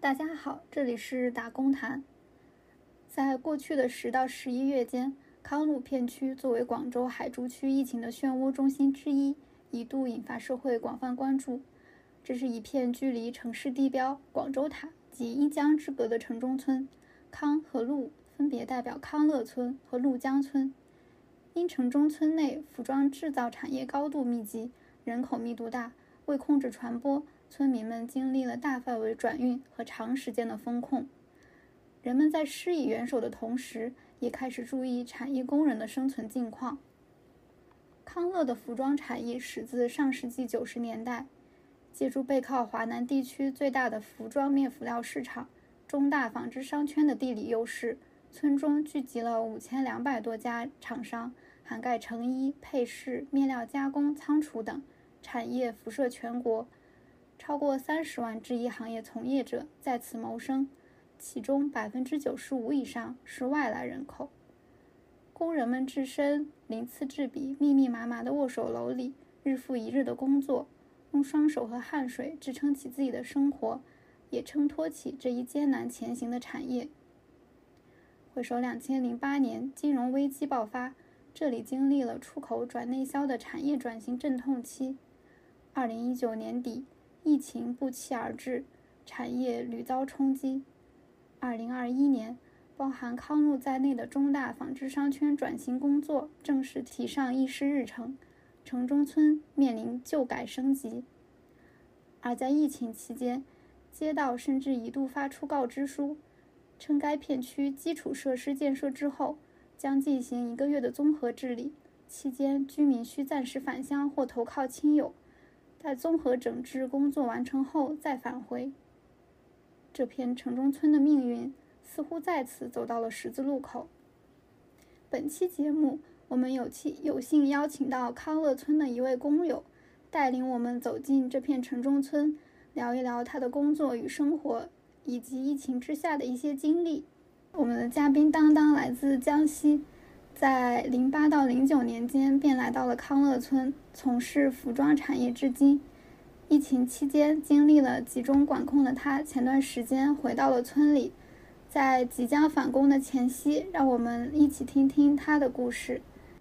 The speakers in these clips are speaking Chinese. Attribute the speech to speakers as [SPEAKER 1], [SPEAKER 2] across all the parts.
[SPEAKER 1] 大家好，这里是打工谈。在过去的10到11月间，康陆片区作为广州海珠区疫情的漩涡中心之一，一度引发社会广泛关注。这是一片距离城市地标广州塔及一江之隔的城中村，康和陆分别代表康乐村和陆江村。因城中村内服装制造产业高度密集，人口密度大，为控制传播，村民们经历了大范围转运和长时间的封控。人们在施以援手的同时，也开始注意产业工人的生存境况。康乐的服装产业始自上世纪90年代，借助背靠华南地区最大的服装面辅料市场、中大纺织商圈的地理优势，村中聚集了5200多家厂商，涵盖成衣、配饰、面料加工、仓储等，产业辐射全国。超过30万制衣行业从业者在此谋生，其中95%以上是外来人口。工人们置身鳞次栉比、密密麻麻的握手楼里，日复一日的工作，用双手和汗水支撑起自己的生活，也撑托起这一艰难前行的产业。回首2008年金融危机爆发，这里经历了出口转内销的产业转型阵痛期。2019年底，疫情不期而至，产业屡遭冲击。2021年，包含康陆在内的中大纺织商圈转型工作正式提上议事日程，城中村面临旧改升级。而在疫情期间，街道甚至一度发出告知书，称该片区基础设施建设之后，将进行1个月的综合治理，期间居民需暂时返乡或投靠亲友，待综合整治工作完成后再返回。这片城中村的命运似乎再次走到了十字路口。本期节目，我们有幸邀请到康乐村的一位工友，带领我们走进这片城中村，聊一聊他的工作与生活，以及疫情之下的一些经历。我们的嘉宾当当来自江西，在08到09年间便来到了康乐村，从事服装产业至今。疫情期间经历了集中管控的他，前段时间回到了村里，在即将返工的前夕，让我们一起听听他的故事。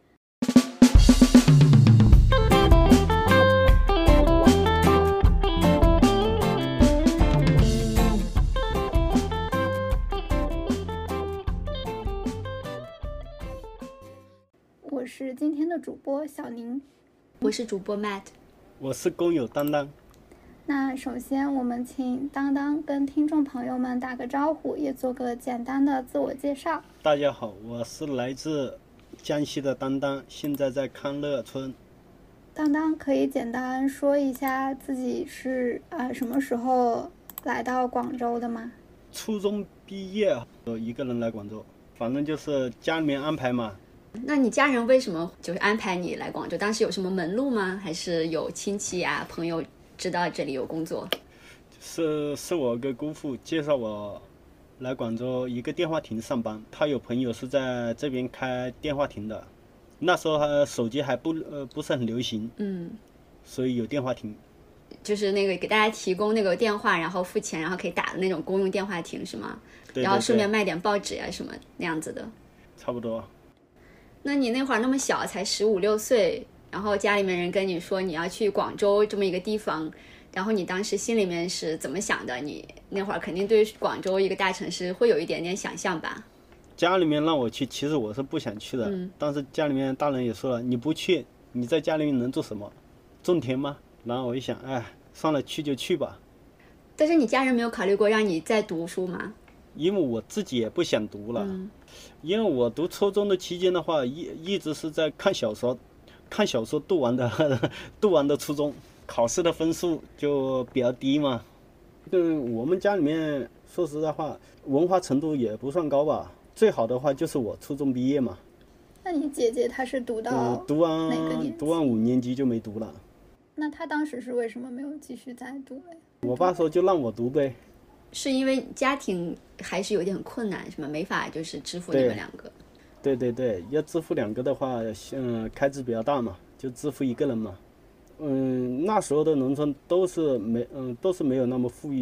[SPEAKER 1] 我是今天的主播小宁，
[SPEAKER 2] 我是主播 Matt，
[SPEAKER 3] 我是工友当当。
[SPEAKER 1] 那首先我们请当当跟听众朋友们打个招呼，也做个简单的自我介绍。
[SPEAKER 3] 大家好，我是来自江西的当当，现在在康乐村。
[SPEAKER 1] 当当可以简单说一下自己是什么时候来到广州的吗？
[SPEAKER 3] 初中毕业一个人来广州，反正就是家里面安排嘛。
[SPEAKER 2] 那你家人为什么就是安排你来广州？当时有什么门路吗？还是有亲戚啊朋友知道这里有工作？
[SPEAKER 3] 是我个姑父介绍我来广州一个电话亭上班，他有朋友是在这边开电话亭的，那时候手机还不是很流行，所以有电话亭，
[SPEAKER 2] 就是那个给大家提供那个电话，然后付钱，然后可以打的那种公用电话亭是吗？
[SPEAKER 3] 对，
[SPEAKER 2] 然后顺便卖点报纸啊什么那样子的。
[SPEAKER 3] 差不多。
[SPEAKER 2] 那你那会儿那么小，才15、16岁，然后家里面人跟你说你要去广州这么一个地方，然后你当时心里面是怎么想的？你那会儿肯定对广州一个大城市会有一点点想象吧？
[SPEAKER 3] 家里面让我去，其实我是不想去的，但是家里面大人也说了，你不去，你在家里面能做什么？种田吗？然后我一想，算了，去就去吧。
[SPEAKER 2] 但是你家人没有考虑过让你再读书吗？
[SPEAKER 3] 因为我自己也不想读了，因为我读初中的期间的话，一直是在看小说读完的初中，考试的分数就比较低嘛。我们家里面说实在话，文化程度也不算高吧，最好的话就是我初中毕业嘛。
[SPEAKER 1] 那你姐姐她是读到哪个年级？
[SPEAKER 3] 读完5年级就没读了。
[SPEAKER 1] 那她当时是为什么没有继续再读嘞？
[SPEAKER 3] 我爸说就让我读呗。
[SPEAKER 2] 是因为家庭还是有点困难是吗？没法就是支付你们2个。
[SPEAKER 3] 对，要支付2个的话，开支比较大嘛，就支付1个人嘛。那时候的农村都是没有那么富裕的，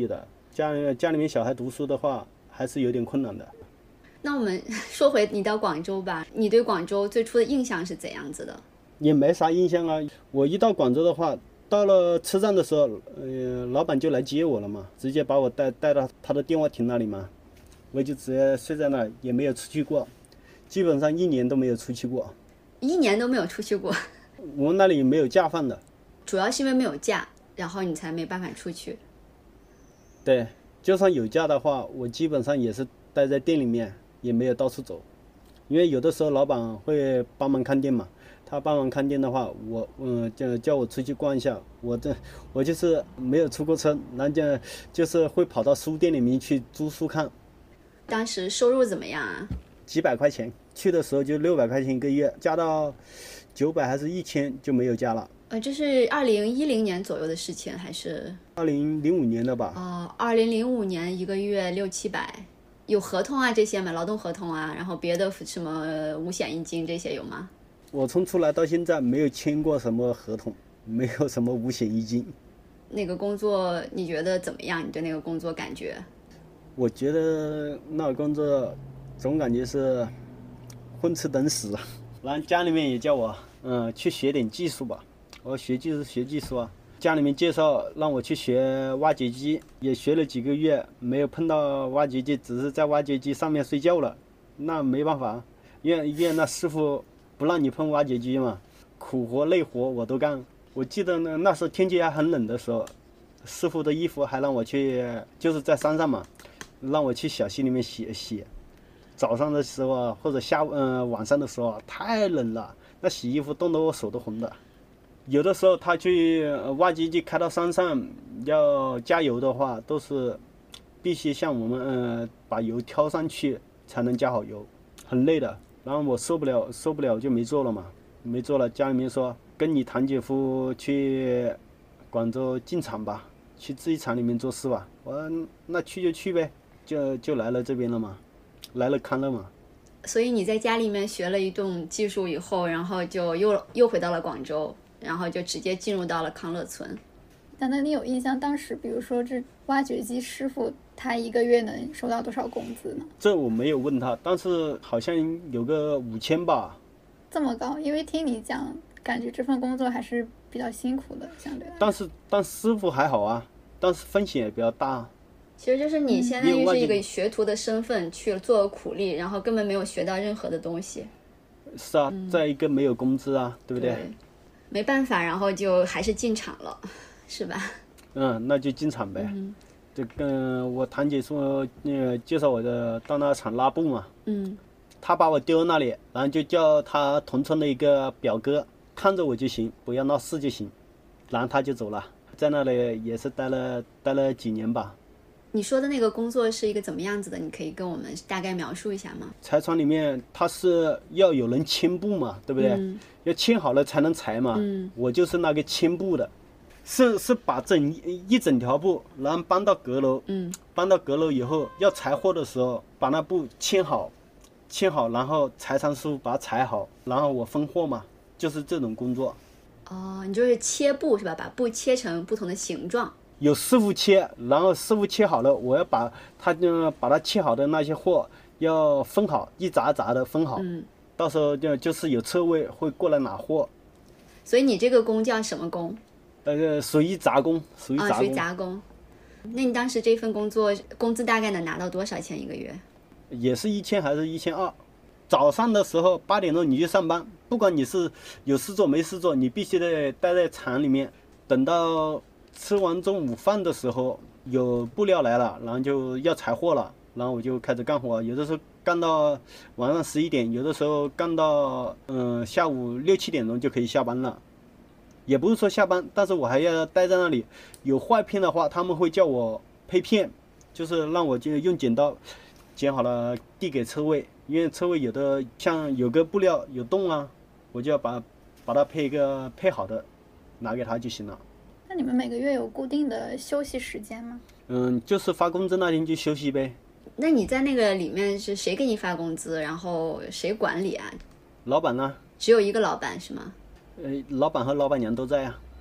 [SPEAKER 3] 家里面小孩读书的话，还是有点困难的。
[SPEAKER 2] 那我们说回你到广州吧，你对广州最初的印象是怎样子的？
[SPEAKER 3] 也没啥印象啊。我一到广州的话，到了车站的时候，老板就来接我了嘛，直接把我带到他的电话亭那里嘛，我就直接睡在那，也没有出去过，基本上1年都没有出去过。
[SPEAKER 2] 1年都没有出去过？
[SPEAKER 3] 我们那里没有假放的。
[SPEAKER 2] 主要是因为没有假，然后你才没办法出去。
[SPEAKER 3] 对，就算有假的话，我基本上也是待在店里面，也没有到处走，因为有的时候老板会帮忙看店嘛。他帮忙看店的话，我就叫我出去逛一下，我就是没有出过车，然后就是会跑到书店里面去租书看。
[SPEAKER 2] 当时收入怎么样啊？
[SPEAKER 3] 几百块钱，去的时候就600块钱一个月，加到900还是1000就没有加了。
[SPEAKER 2] 这是2010年左右的事情还是
[SPEAKER 3] ？2005年的吧。
[SPEAKER 2] 2005年一个月600-700，有合同啊这些吗？劳动合同啊，然后别的什么五险一金这些有吗？
[SPEAKER 3] 我从出来到现在没有签过什么合同，没有什么五险一金。
[SPEAKER 2] 那个工作你觉得怎么样？你对那个工作感觉？
[SPEAKER 3] 我觉得那个工作总感觉是混吃等死，然后家里面也叫我去学点技术吧。我学技术啊，家里面介绍让我去学挖掘机，也学了几个月，没有碰到挖掘机，只是在挖掘机上面睡觉了。那没办法，因为那师傅不让你碰挖掘机嘛，苦活累活我都干。我记得那时候天气还很冷的时候，师傅的衣服还让我去，就是在山上嘛，让我去小溪里面洗。早上的时候啊，或者晚上的时候啊，太冷了，那洗衣服冻得我手都红的。有的时候他去挖掘机开到山上要加油的话，都是必须像我们把油挑上去才能加好油，很累的。然后我受不了就没做了嘛，没做了。家里面说跟你堂姐夫去广州进厂吧，去制衣厂里面做事吧。我说那去就去呗，就来了这边了嘛，来了康乐嘛。
[SPEAKER 2] 所以你在家里面学了一顿技术以后，然后就又回到了广州，然后就直接进入到了康乐村。
[SPEAKER 1] 那你有印象当时比如说这挖掘机师傅他一个月能收到多少工资呢？
[SPEAKER 3] 这我没有问他，但是好像有个5000吧。
[SPEAKER 1] 这么高？因为听你讲感觉这份工作还是比较辛苦的，相对来说。
[SPEAKER 3] 但师傅还好啊，但是风险也比较大。
[SPEAKER 2] 其实就是你相当于是一个学徒的身份去做苦力，然后根本没有学到任何的东西。
[SPEAKER 3] 是啊，再一个没有工资啊，对不对？
[SPEAKER 2] 没办法，然后就还是进厂了，是吧？
[SPEAKER 3] 那就进厂呗。就跟我堂姐说，介绍我到那厂拉布嘛。他把我丢那里，然后就叫他同村的一个表哥看着我就行，不要闹事就行。然后他就走了，在那里也是待了几年吧。
[SPEAKER 2] 你说的那个工作是一个怎么样子的？你可以跟我们大概描述一下吗？
[SPEAKER 3] 裁床里面它是要有人牵布嘛，对不对？要牵好了才能裁嘛。我就是那个牵布的，是把一整条布，然后搬到阁楼。搬到阁楼以后要裁货的时候，把那布牵好，然后裁长师傅把它裁好，然后我分货嘛，就是这种工作。
[SPEAKER 2] 你就是切布是吧？把布切成不同的形状。有
[SPEAKER 3] 师傅切，然后师傅切好了，我要把它切好的那些货要分好，一扎扎的分好。到时候就是有车位会过来拿货。
[SPEAKER 2] 所以你这个工叫什么工？
[SPEAKER 3] 属于杂工，属于
[SPEAKER 2] 杂工。那你当时这份工作工资大概能拿到多少钱一个月？
[SPEAKER 3] 也是1000还是1200。早上的时候8点钟你去上班，不管你是有事做没事做，你必须得待在厂里面，等到吃完中午饭的时候有布料来了，然后就要裁货了，然后我就开始干活，有的时候干到晚上11点，有的时候干到下午6、7点钟就可以下班了。也不是说下班，但是我还要待在那里。有坏片的话他们会叫我配片，就是让我就用剪刀剪好了递给车位，因为车位有的像有个布料有洞啊，我就要把它配好的拿给他就行了。
[SPEAKER 1] 那你们每个月有固定的休息时间吗？
[SPEAKER 3] 就是发工资那天就休息呗。
[SPEAKER 2] 那你在那个里面是谁给你发工资，然后谁管理啊？
[SPEAKER 3] 老板呢？
[SPEAKER 2] 只有一个老板是吗？
[SPEAKER 3] 老板和老板娘都在啊。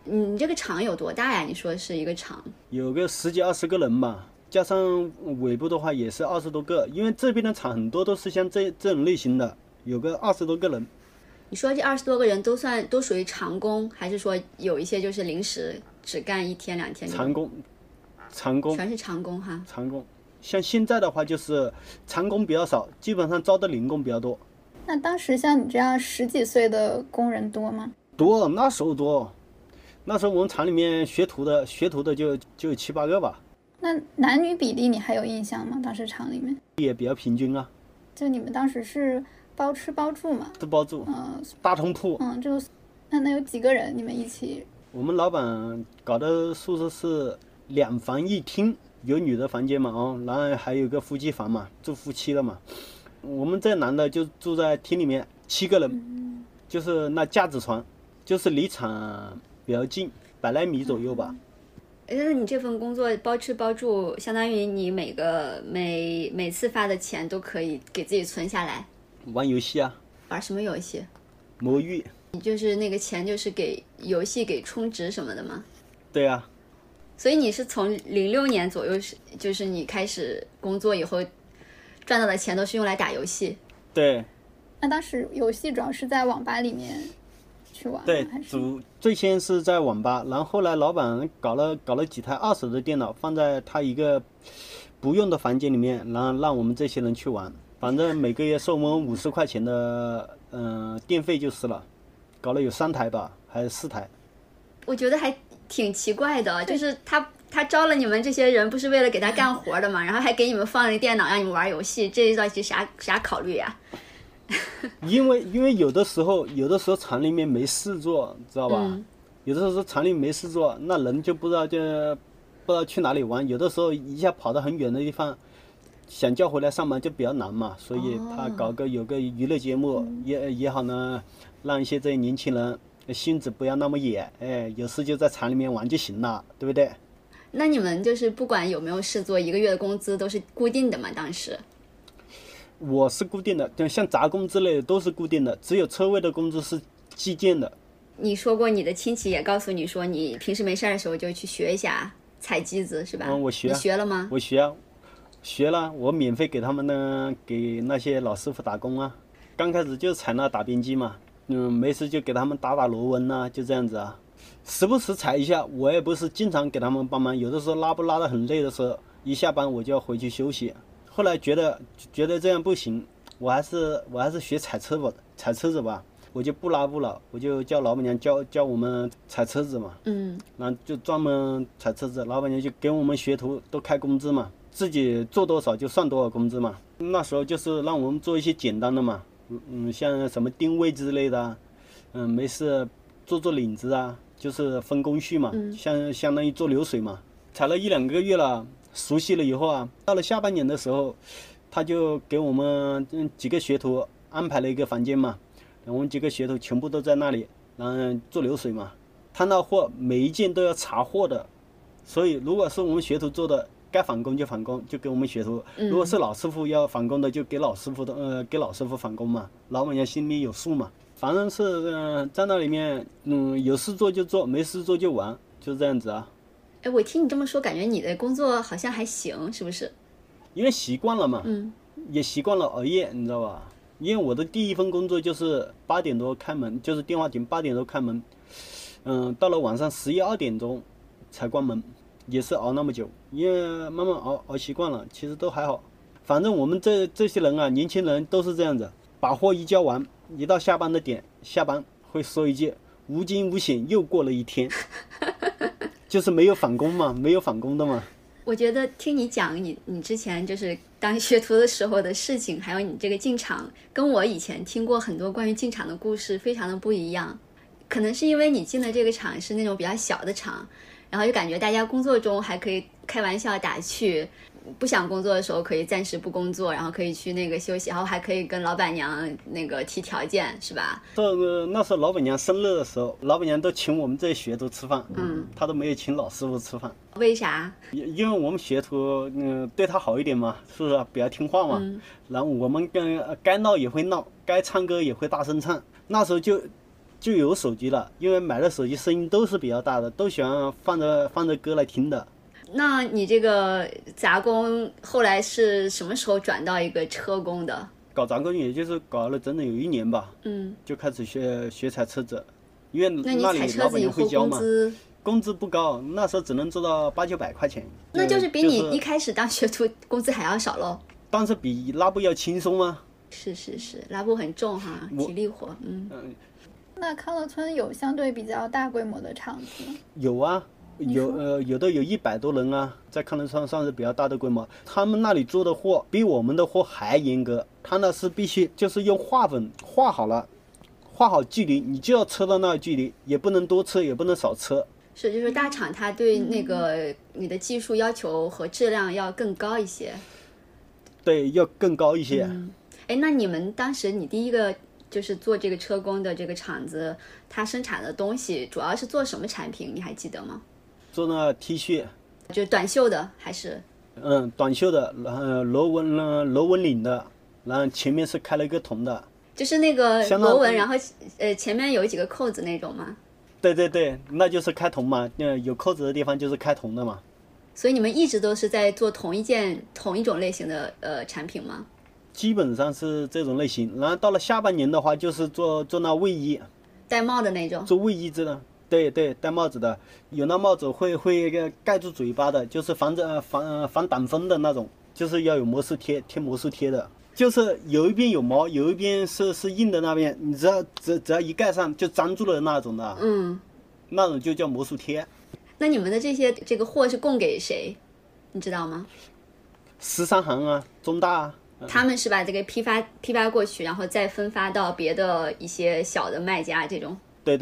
[SPEAKER 2] 你这个厂有多大呀？你说是一个厂？
[SPEAKER 3] 有个10几20个人吧，加上尾部的话也是20多个，因为这边的厂很多都是像这种类型的，有个20多个人。
[SPEAKER 2] 你说这20多个人都属于长工，还是说有一些就是临时只干1天2天？
[SPEAKER 3] 长工，
[SPEAKER 2] 全是长工哈。
[SPEAKER 3] 长工，像现在的话就是长工比较少，基本上招的零工比较多。
[SPEAKER 1] 那当时像你这样10几岁的工人多吗？
[SPEAKER 3] 多，那时候多。那时候我们厂里面学徒的就有7、8个吧。
[SPEAKER 1] 那男女比例你还有印象吗？当时厂里面
[SPEAKER 3] 也比较平均啊。
[SPEAKER 1] 就你们当时是包吃包住嘛？
[SPEAKER 3] 都包住，大通铺。
[SPEAKER 1] 那有几个人你们一起？
[SPEAKER 3] 我们老板搞的宿舍是2房1厅，有女的房间嘛，然后还有个夫妻房嘛，住夫妻了嘛。我们这男的就住在厅里面，7个人，就是那架子床，就是离厂比较近，100来米左右吧。
[SPEAKER 2] 那你这份工作包吃包住，相当于你每次发的钱都可以给自己存下来。
[SPEAKER 3] 玩游戏啊。
[SPEAKER 2] 玩什么游戏？
[SPEAKER 3] 魔域。
[SPEAKER 2] 你就是那个钱就是给游戏给充值什么的吗？
[SPEAKER 3] 对啊。
[SPEAKER 2] 所以你是从06年左右就是你开始工作以后赚到的钱都是用来打游戏？
[SPEAKER 3] 对。
[SPEAKER 1] 那当时游戏主要是在网吧里面去玩？
[SPEAKER 3] 对，最先是在网吧，然后后来老板搞了几台2手的电脑放在他一个不用的房间里面，然后让我们这些人去玩，反正每个月收我们50块钱的电费就是了，搞了有3台吧，还是4台。
[SPEAKER 2] 我觉得还挺奇怪的，就是他招了你们这些人不是为了给他干活的嘛，然后还给你们放了电脑让你们玩游戏，这到底啥考虑呀？
[SPEAKER 3] 因为有的时候厂里面没事做，知道吧？有的时候厂里没事做，那人就不知道去哪里玩，有的时候一下跑到很远的地方，想叫回来上班就比较难嘛，所以他有个娱乐节目也好呢，让一些这些年轻人性子不要那么野，有事就在厂里面玩就行了，对不对？
[SPEAKER 2] 那你们就是不管有没有事做，1个月的工资都是固定的吗？当时？
[SPEAKER 3] 我是固定的，像杂工之类的都是固定的，只有车位的工资是计件的。
[SPEAKER 2] 你说过你的亲戚也告诉你说，你平时没事的时候就去学一下踩机子，是吧？
[SPEAKER 3] 我学。
[SPEAKER 2] 你学了吗？
[SPEAKER 3] 我学了，我免费给他们呢，给那些老师傅打工啊。刚开始就踩那打边机嘛，没事就给他们打螺纹啊，就这样子啊。时不时踩一下，我也不是经常给他们帮忙，有的时候拉得很累的时候，一下班我就要回去休息。后来觉得这样不行，我还是学踩车子吧，我就不拉了，我就叫老板娘教我们踩车子嘛，然后就专门踩车子，老板娘就给我们学徒都开工资嘛，自己做多少就算多少工资嘛。那时候就是让我们做一些简单的嘛，像什么定位之类的，没事做领子啊，就是分工序嘛，相当于做流水嘛。踩了1、2个月了。熟悉了以后啊，到了下半年的时候，他就给我们几个学徒安排了一个房间嘛，我们几个学徒全部都在那里，然后做流水嘛。他那货每一件都要查货的，所以如果是我们学徒做的，该返工就返工，就给我们学徒；如果是老师傅要返工的，就给老师傅返工嘛。老板娘心里有数嘛。反正是在那里面，有事做就做，没事做就玩，就这样子啊。
[SPEAKER 2] 我听你这么说，感觉你的工作好像还行，是不是？
[SPEAKER 3] 因为习惯了嘛，也习惯了熬夜，你知道吧？因为我的第一份工作就是8点多开门，就是电话亭8点多开门，到了晚上11、2点钟才关门，也是熬那么久，因为慢慢熬习惯了，其实都还好。反正我们这些人啊，年轻人都是这样子，把货一交完，一到下班的点，下班会说一句无惊无险又过了一天。就是没有返工嘛，没有返工的嘛。
[SPEAKER 2] 我觉得听你讲你之前就是当学徒的时候的事情，还有你这个进厂，跟我以前听过很多关于进厂的故事非常的不一样。可能是因为你进的这个厂是那种比较小的厂，然后就感觉大家工作中还可以开玩笑打趣，不想工作的时候可以暂时不工作，然后可以去那个休息，然后还可以跟老板娘那个提条件，是吧？
[SPEAKER 3] 那时候老板娘生日的时候，老板娘都请我们这些学徒吃饭，她都没有请老师傅吃饭。
[SPEAKER 2] 为啥？
[SPEAKER 3] 因为我们学徒对她好一点嘛，是不是比较听话嘛？然后我们该闹也会闹，该唱歌也会大声唱。那时候就就有手机了，因为买的手机声音都是比较大的，都喜欢放着歌来听的。
[SPEAKER 2] 那你这个杂工后来是什么时候转到一个车工的？
[SPEAKER 3] 搞杂工也就是搞了整整有1年吧，就开始学踩车子，因为
[SPEAKER 2] 那你
[SPEAKER 3] 那里
[SPEAKER 2] 踩车
[SPEAKER 3] 老板
[SPEAKER 2] 子以后
[SPEAKER 3] 娘会教嘛。
[SPEAKER 2] 工资
[SPEAKER 3] 不高，那时候只能做到800-900块钱，
[SPEAKER 2] 那就是比你一开始当学徒工资还要少喽。
[SPEAKER 3] 但是比拉布要轻松啊。
[SPEAKER 2] 是，拉布很重哈，体力活。
[SPEAKER 1] 那康乐村有相对比较大规模的厂子吗？
[SPEAKER 3] 有啊，有的有100多人啊，在康乐村算是比较大的规模。他们那里做的货比我们的货还严格，他那是必须就是用画粉画好了，画好距离，你就要车到那个距离，也不能多车，也不能少车。
[SPEAKER 2] 是，就是大厂它对那个你的技术要求和质量要更高一些。
[SPEAKER 3] 对，要更高一些。
[SPEAKER 2] 那你们当时你第一个就是做这个车工的这个厂子，它生产的东西主要是做什么产品？你还记得吗？
[SPEAKER 3] 做那 T 恤，
[SPEAKER 2] 就是短袖的还是？
[SPEAKER 3] 短袖的，螺纹领的，然后前面是开了一个筒的。
[SPEAKER 2] 就是那个螺纹，然后前面有几个扣子那种吗？
[SPEAKER 3] 对，那就是开筒嘛，有扣子的地方就是开筒的嘛。
[SPEAKER 2] 所以你们一直都是在做同一种类型的产品吗？
[SPEAKER 3] 基本上是这种类型，然后到了下半年的话，就是做那卫衣，
[SPEAKER 2] 戴帽的那种。
[SPEAKER 3] 做卫衣子的，对，戴帽子的，有那帽子会盖住嘴巴的，就是防挡风的那种，就是要有魔术贴魔术贴的，就是有一边有毛，有一边是硬的那边，你只要一盖上就粘住了那种的，那种就叫魔术贴。
[SPEAKER 2] 那你们的这个货是供给谁，你知道吗
[SPEAKER 3] ？13行啊，中大啊。
[SPEAKER 2] 他们是把这个批发过去，然后再分发到别的一些小的卖家这种。
[SPEAKER 3] 对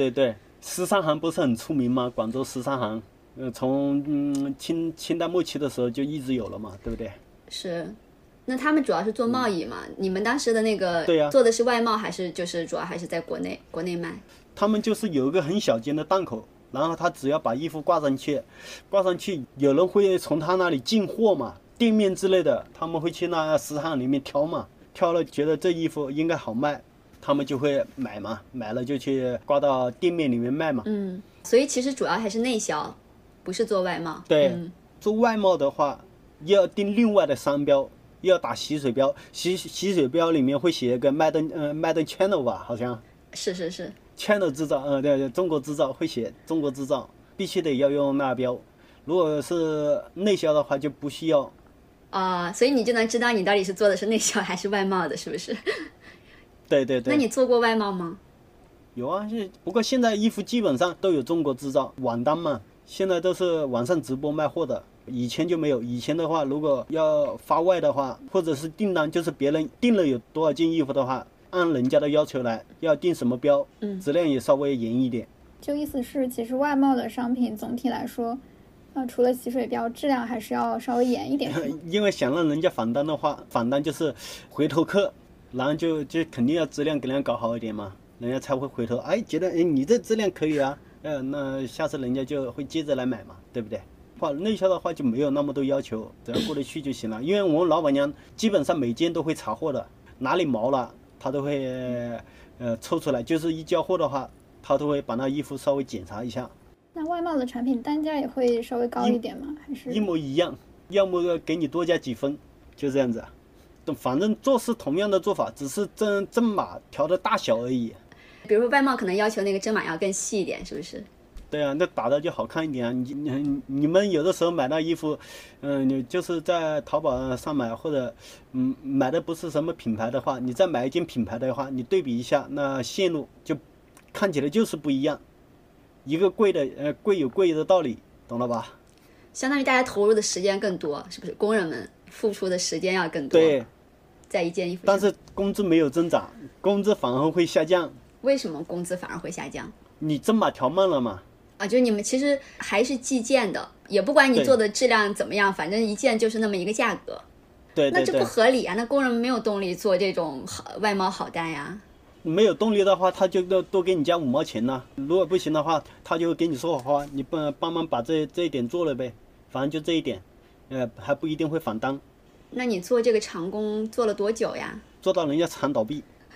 [SPEAKER 3] ，13行不是很出名吗？广州13行，从清代末期的时候就一直有了嘛，对不对？
[SPEAKER 2] 是，那他们主要是做贸易嘛？你们当时的那个
[SPEAKER 3] 对呀，
[SPEAKER 2] 做的是外贸还是就是主要还是在国内卖？
[SPEAKER 3] 他们就是有一个很小间的档口，然后他只要把衣服挂上去，有人会从他那里进货嘛。店面之类的，他们会去那13行里面挑嘛，挑了觉得这衣服应该好卖，他们就会买嘛，买了就去挂到店面里面卖嘛。
[SPEAKER 2] 所以其实主要还是内销，不是做外贸。
[SPEAKER 3] 对，做外贸的话，要定另外的商标，要打洗水标，洗水标里面会写一个麦登 Channel 吧，好像。
[SPEAKER 2] 是。
[SPEAKER 3] Channel 制造，对，中国制造会写中国制造，必须得要用那标。如果是内销的话，就不需要。
[SPEAKER 2] 所以你就能知道你到底是做的是内销还是外贸的，是不是？
[SPEAKER 3] 对。
[SPEAKER 2] 那你做过外贸吗？
[SPEAKER 3] 有啊，不过现在衣服基本上都有中国制造，网单嘛，现在都是网上直播卖货的，以前就没有。以前的话，如果要发外的话，或者是订单，就是别人订了有多少件衣服的话，按人家的要求来，要订什么标，质量也稍微严一点。
[SPEAKER 1] 就意思是，其实外贸的商品总体来说，除了洗水标，质量还是要稍微严一点。
[SPEAKER 3] 因为想让人家返单的话，返单就是回头客，然后就肯定要质量给人家搞好一点嘛，人家才会回头，觉得你这质量可以啊，那下次人家就会接着来买嘛，对不对？内销的话就没有那么多要求，只要过得去就行了。因为我们老板娘基本上每件都会查货的，哪里毛了她都会抽出来，就是一交货的话，她都会把那衣服稍微检查一下。
[SPEAKER 1] 那外贸的产品单价也会稍微高一点吗？还是
[SPEAKER 3] 一模一样，要么给你多加几分，就这样子。反正做是同样的做法，只是针码调的大小而已。
[SPEAKER 2] 比如说外贸可能要求那个针码要更细一点，是不是？
[SPEAKER 3] 对啊，那打的就好看一点啊。你们有的时候买那衣服，你就是在淘宝上买，或者买的不是什么品牌的话，你再买一件品牌的话，你对比一下，那线路就看起来就是不一样。一个贵的贵有贵的道理，懂了吧？
[SPEAKER 2] 相当于大家投入的时间更多，是不是？工人们付出的时间要更多。
[SPEAKER 3] 对，
[SPEAKER 2] 在一件衣服上。
[SPEAKER 3] 但是工资没有增长，工资反而会下降。
[SPEAKER 2] 为什么工资反而会下降？
[SPEAKER 3] 你针码调慢了嘛？
[SPEAKER 2] 就你们其实还是计件的，也不管你做的质量怎么样，反正一件就是那么一个价格。
[SPEAKER 3] 对，
[SPEAKER 2] 那这不合理啊！那工人们没有动力做这种外贸好单呀。
[SPEAKER 3] 没有动力的话，他就多给你加5毛钱呢。如果不行的话，他就给你说好话，你帮忙把这一点做了呗，反正就这一点，还不一定会返单。
[SPEAKER 2] 那你做这个长工做了多久呀？
[SPEAKER 3] 做到人家厂倒闭。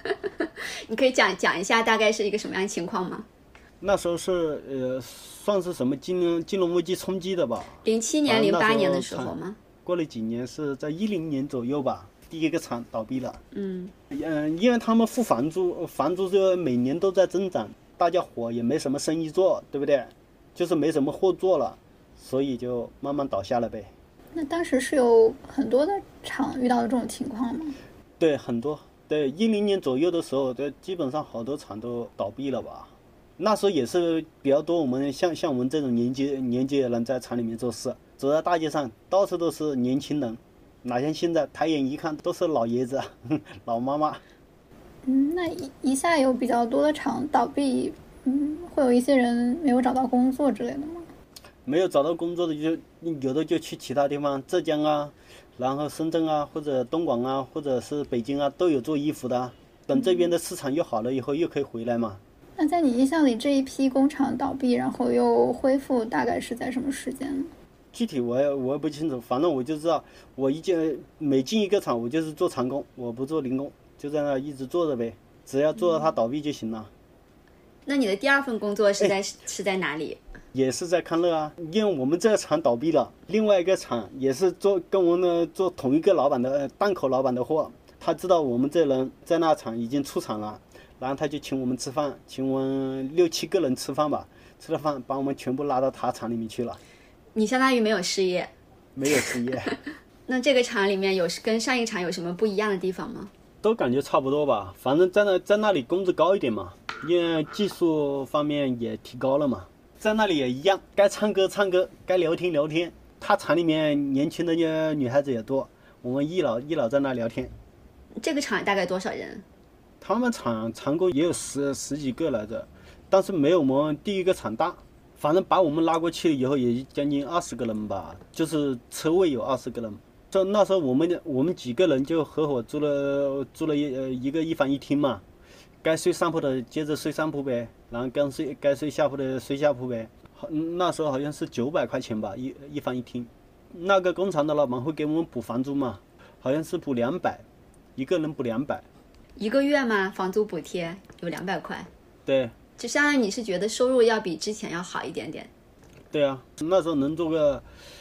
[SPEAKER 2] 你可以讲一下大概是一个什么样的情况吗？
[SPEAKER 3] 那时候是算是什么金融危机冲击的吧
[SPEAKER 2] ？07年、08年的时候吗？
[SPEAKER 3] 过了几年是在10年左右吧，第一个厂倒闭了。因为他们付房租就每年都在增长，大家伙也没什么生意做，对不对？就是没什么货做了，所以就慢慢倒下了呗。
[SPEAKER 1] 那当时是有很多的厂遇到的这种情况吗？
[SPEAKER 3] 对，很多。对，10年左右的时候，基本上好多厂都倒闭了吧。那时候也是比较多，我们像我们这种年纪的人在厂里面做事，走在大街上到处都是年轻人，哪像现在抬眼一看都是老爷子、老妈妈。
[SPEAKER 1] 那一下有比较多的厂倒闭，会有一些人没有找到工作之类的吗？
[SPEAKER 3] 没有找到工作的就有的就去其他地方，浙江啊，然后深圳啊，或者东莞啊，或者是北京啊，都有做衣服的。等这边的市场又好了以后，又可以回来嘛。
[SPEAKER 1] 那在你印象里，这一批工厂倒闭然后又恢复，大概是在什么时间呢？
[SPEAKER 3] 具体我也不清楚，反正我就知道，我每进一个厂，我就是做长工，我不做零工，就在那一直做着呗，只要做到它倒闭就行了。
[SPEAKER 2] 那你的第二份工作是在哪里？
[SPEAKER 3] 也是在康乐啊，因为我们这个厂倒闭了，另外一个厂也是跟我们做同一个老板的档口老板的货，他知道我们这人在那厂已经出厂了，然后他就请我们吃饭，请我们6、7个人吃饭吧，吃了饭把我们全部拉到他厂里面去了。
[SPEAKER 2] 你相当于没有失业？
[SPEAKER 3] 没有失业。
[SPEAKER 2] 那这个厂里面跟上一厂有什么不一样的地方吗？
[SPEAKER 3] 都感觉差不多吧，反正在那里工资高一点嘛，因为技术方面也提高了嘛。在那里也一样，该唱歌唱歌，该聊天聊天。他厂里面年轻的女孩子也多，我们一老在那聊天。
[SPEAKER 2] 这个厂大概多少人？
[SPEAKER 3] 他们厂工也有十几个来着，但是没有我们第一个厂大。反正把我们拉过去以后，也将近20个人吧，就是车位有20个人。那时候我们几个人就合伙租了一个一房一厅嘛，该睡上铺的接着睡上铺呗，然后该睡下铺的睡下铺呗。那时候好像是900块钱吧，一房一厅。那个工厂的老板会给我们补房租嘛，好像是补200，一个人补200。
[SPEAKER 2] 一个月吗？房租补贴有200块？
[SPEAKER 3] 对。
[SPEAKER 2] 就相当于你是觉得收入要比之前要好一点点。
[SPEAKER 3] 对啊，那时候能做个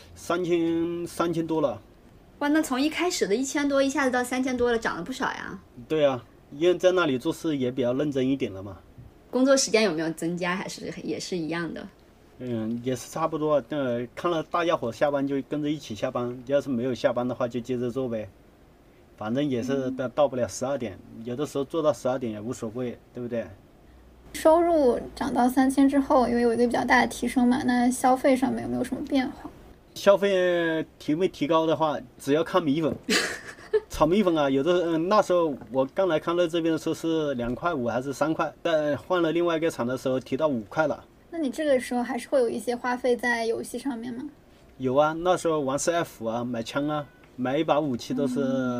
[SPEAKER 3] 3000多了。
[SPEAKER 2] 哇，那从一开始的1000多一下子到3000多了，涨了不少呀。
[SPEAKER 3] 对啊，因为在那里做事也比较认真一点了嘛。
[SPEAKER 2] 工作时间有没有增加，还是也是一样的？
[SPEAKER 3] 也是差不多。看了大家伙下班就跟着一起下班，要是没有下班的话就接着做呗。反正也是到不了12点，有的时候做到12点也无所谓，对不对？
[SPEAKER 1] 收入涨到3000之后，因为有一个比较大的提升嘛，那消费上面有没有什么变化？
[SPEAKER 3] 消费提没提高的话，只要看米粉，炒米粉啊，有的那时候我刚来康乐这边的时候是2.5块还是3块，但换了另外一个厂的时候提到5块了。
[SPEAKER 1] 那你这个时候还是会有一些花费在游戏上面吗？有
[SPEAKER 3] 啊，那时候玩 CF 啊，买枪啊，买一把武器都是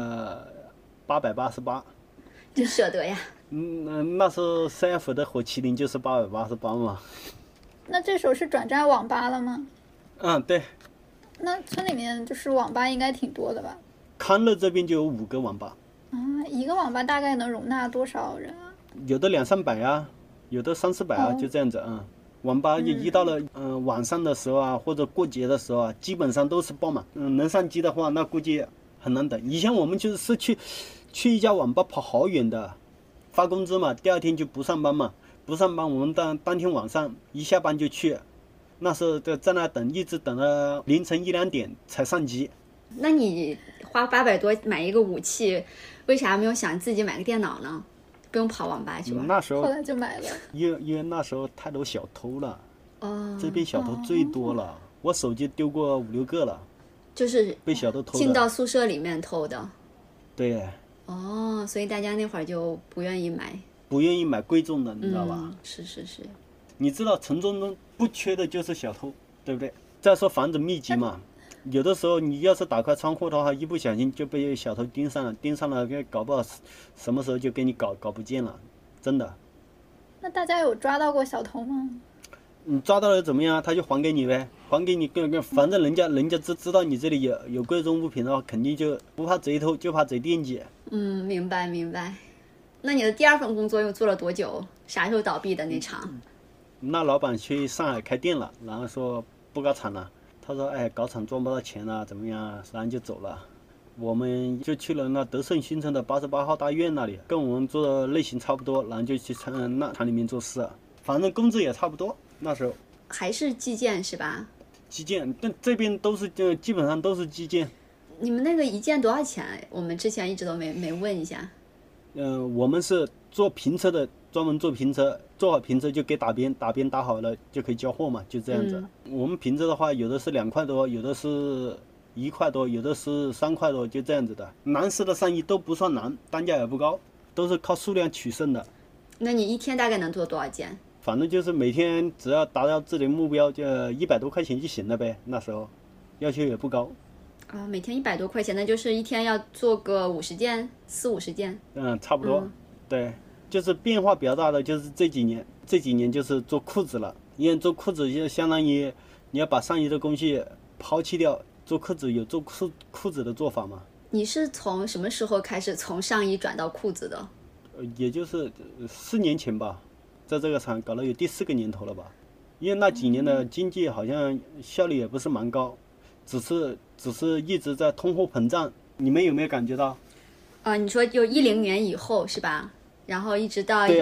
[SPEAKER 3] 888，
[SPEAKER 2] 真舍得呀。
[SPEAKER 3] 那时候 CF 的火麒麟就是888嘛。
[SPEAKER 1] 那这时候是转战网吧了吗？
[SPEAKER 3] 对。
[SPEAKER 1] 那村里面就是网吧应该挺多的吧？
[SPEAKER 3] 康乐这边就有5个网吧。
[SPEAKER 1] 一个网吧大概能容纳多少人啊？
[SPEAKER 3] 有的200-300啊，有的300-400啊，就这样子啊。网吧一到了晚上的时候啊，或者过节的时候啊，基本上都是爆满。能上机的话，那估计很难等。以前我们就是去一家网吧跑好远的，发工资嘛，第2天就不上班嘛，不上班我们当天晚上一下班就去，那时候在那等，一直等到凌晨1-2点才上机。
[SPEAKER 2] 那你花800多买一个武器，为啥没有想自己买个电脑呢？不用跑网吧去玩。
[SPEAKER 3] 那时候
[SPEAKER 1] 后来就买了。
[SPEAKER 3] 因为那时候太多小偷了。这边小偷最多了，我手机丢过5-6个了。
[SPEAKER 2] 就是
[SPEAKER 3] 被小偷偷的。
[SPEAKER 2] 进到宿舍里面偷的。
[SPEAKER 3] 对。
[SPEAKER 2] 所以大家那会儿就不愿意买。
[SPEAKER 3] 不愿意买贵重的，你知道吧？
[SPEAKER 2] 是。
[SPEAKER 3] 你知道城中不缺的就是小偷，对不对？再说房子密集嘛。有的时候你要是打开窗户的话，一不小心就被小偷盯上了，搞不好什么时候就给你搞不见了，真的。
[SPEAKER 1] 那大家有抓到过小偷吗？
[SPEAKER 3] 你抓到了怎么样？他就还给你呗，还给你反正人家知道你这里有贵重物品的话，肯定就不怕贼偷，就怕贼惦记。
[SPEAKER 2] 明白。 那你的第二份工作又做了多久？啥时候倒闭的那场？
[SPEAKER 3] 那老板去上海开店了，然后说不搞厂了。他说哎，搞厂赚不到钱了，怎么样啊？然后就走了。我们就去了那德胜新城的88号大院那里，跟我们做的类型差不多，然后就去那厂里面做事，反正工资也差不多。那时候
[SPEAKER 2] 还是基建是吧？
[SPEAKER 3] 基建，但这边都是基本上都是基建。
[SPEAKER 2] 你们那个一件多少钱？我们之前一直都没问一下。
[SPEAKER 3] 我们是做评测的，专门做评测，做好评测就给打边打好了就可以交货嘛，就这样子。我们评测的话，有的是2块多，有的是1块多，有的是3块多，就这样子的。男士的上衣都不算难，单价也不高，都是靠数量取胜的。
[SPEAKER 2] 那你一天大概能做多少件？
[SPEAKER 3] 反正就是每天只要达到自己的目标，就100多块钱就行了呗。那时候要求也不高。
[SPEAKER 2] 每天100多块钱，那就是一天要做个50件，40-50件。
[SPEAKER 3] 差不多。对，就是变化比较大的就是这几年就是做裤子了。因为做裤子就相当于你要把上衣的工序抛弃掉，做裤子有做裤子的做法嘛。
[SPEAKER 2] 你是从什么时候开始从上衣转到裤子的？
[SPEAKER 3] 也就是4年前吧，在这个厂搞了有第4个年头了吧。因为那几年的经济好像效率也不是蛮高，只是一直在通货膨胀。你们有没有感觉到？
[SPEAKER 2] 你说就10年以后是吧？然后一直到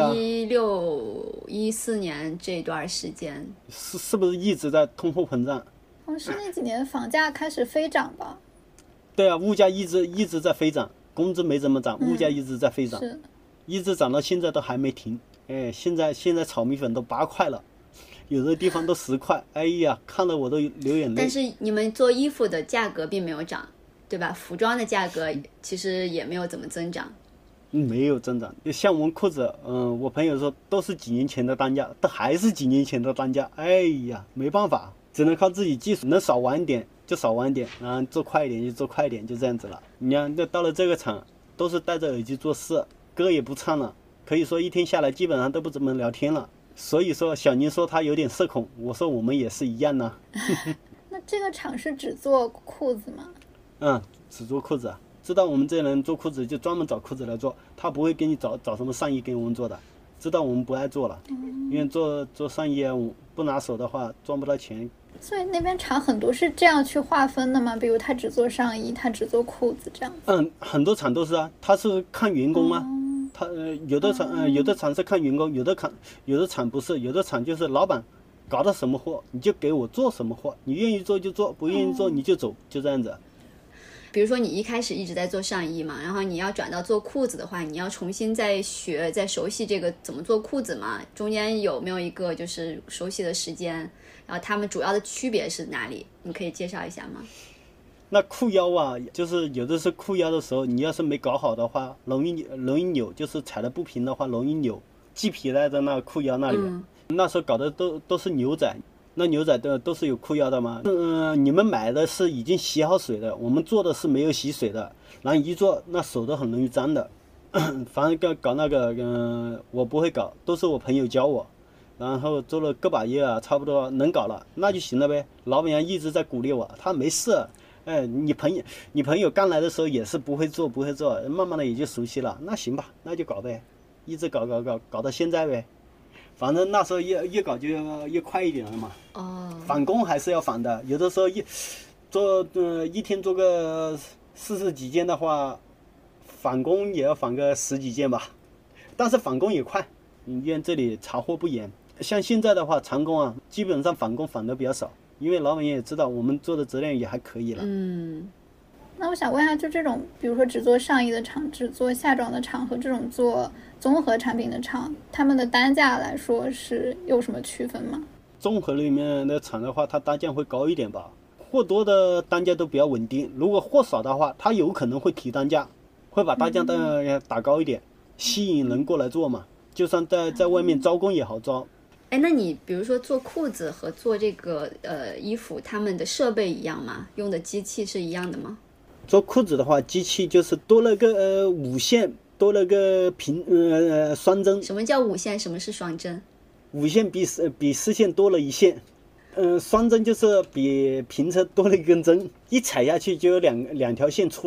[SPEAKER 2] 16、14年这段时间，
[SPEAKER 3] 是不是一直在通货膨胀？
[SPEAKER 1] 是那几年房价开始飞涨吧？
[SPEAKER 3] 对啊，物价一直在飞涨，工资没怎么涨，物价一直在飞涨，一直涨到现在都还没停。哎，现在炒米粉都8块了，有的地方都10块。哎呀，看得我都流眼泪。
[SPEAKER 2] 但是你们做衣服的价格并没有涨，对吧？服装的价格其实也没有怎么增长。
[SPEAKER 3] 没有增长。像我们裤子，我朋友说都是几年前的单价，都还是几年前的单价。哎呀，没办法，只能靠自己技术，能少玩一点就少玩一点，然后做快一点就做快一点，就这样子了。你看，那到了这个厂，都是戴着耳机做事，歌也不唱了，可以说一天下来基本上都不怎么聊天了。所以说，小宁说他有点社恐，我说我们也是一样呢。
[SPEAKER 1] 那这个厂是只做裤子吗？
[SPEAKER 3] 只做裤子。知道我们这人做裤子就专门找裤子来做，他不会给你找什么上衣给我们做的。知道我们不爱做了，因为做上衣啊，不拿手的话赚不到钱。
[SPEAKER 1] 所以那边厂很多是这样去划分的吗？比如他只做上衣，他只做裤子这样子？
[SPEAKER 3] 很多厂都是啊，他是看员工啊。他有的厂是看员工，有的厂不是，有的厂就是老板搞到什么货你就给我做什么货，你愿意做就做，不愿意做你就走，就这样子。
[SPEAKER 2] 比如说你一开始一直在做上衣嘛，然后你要转到做裤子的话，你要重新再熟悉这个怎么做裤子嘛，中间有没有一个就是熟悉的时间，然后他们主要的区别是哪里？你可以介绍一下吗？
[SPEAKER 3] 那裤腰啊，就是有的是裤腰的时候，你要是没搞好的话，容易扭，就是踩得不平的话容易扭，系皮带在那裤腰那里。那时候搞的都是牛仔。那牛仔都是有裤腰的吗？你们买的是已经洗好水的，我们做的是没有洗水的，然后一做那手都很容易脏的。反正搞那个，我不会搞，都是我朋友教我，然后做了个把月啊，差不多能搞了，那就行了呗。老板娘一直在鼓励我，他没事。哎，你朋友刚来的时候也是不会做，慢慢的也就熟悉了。那行吧，那就搞呗，一直搞到现在呗。反正那时候越搞就越快一点了嘛。返工还是要返的，有的时候一天做个40几件的话，返工也要返个10几件吧。但是返工也快，因为这里查货不严。像现在的话，长工啊，基本上返工返的比较少，因为老板也知道我们做的质量也还可以了。
[SPEAKER 1] 那我想问一下，就这种比如说只做上衣的厂、只做夏装的厂和这种做综合产品的厂，他们的单价来说是有什么区分吗？
[SPEAKER 3] 综合里面的厂的话，它单价会高一点吧，货多的单价都比较稳定，如果货少的话，它有可能会提单价，会把单价打高一点，吸引人过来做嘛，就算在外面招工也好招。
[SPEAKER 2] 那你比如说做裤子和做这个衣服，他们的设备一样吗？用的机器是一样的吗？
[SPEAKER 3] 做裤子的话，机器就是多了个5线，多了个双针。
[SPEAKER 2] 什么叫5线？什么是双针
[SPEAKER 3] ？5线比4线多了1线。双针就是比平车多了一根针，一踩下去就有两条线出来，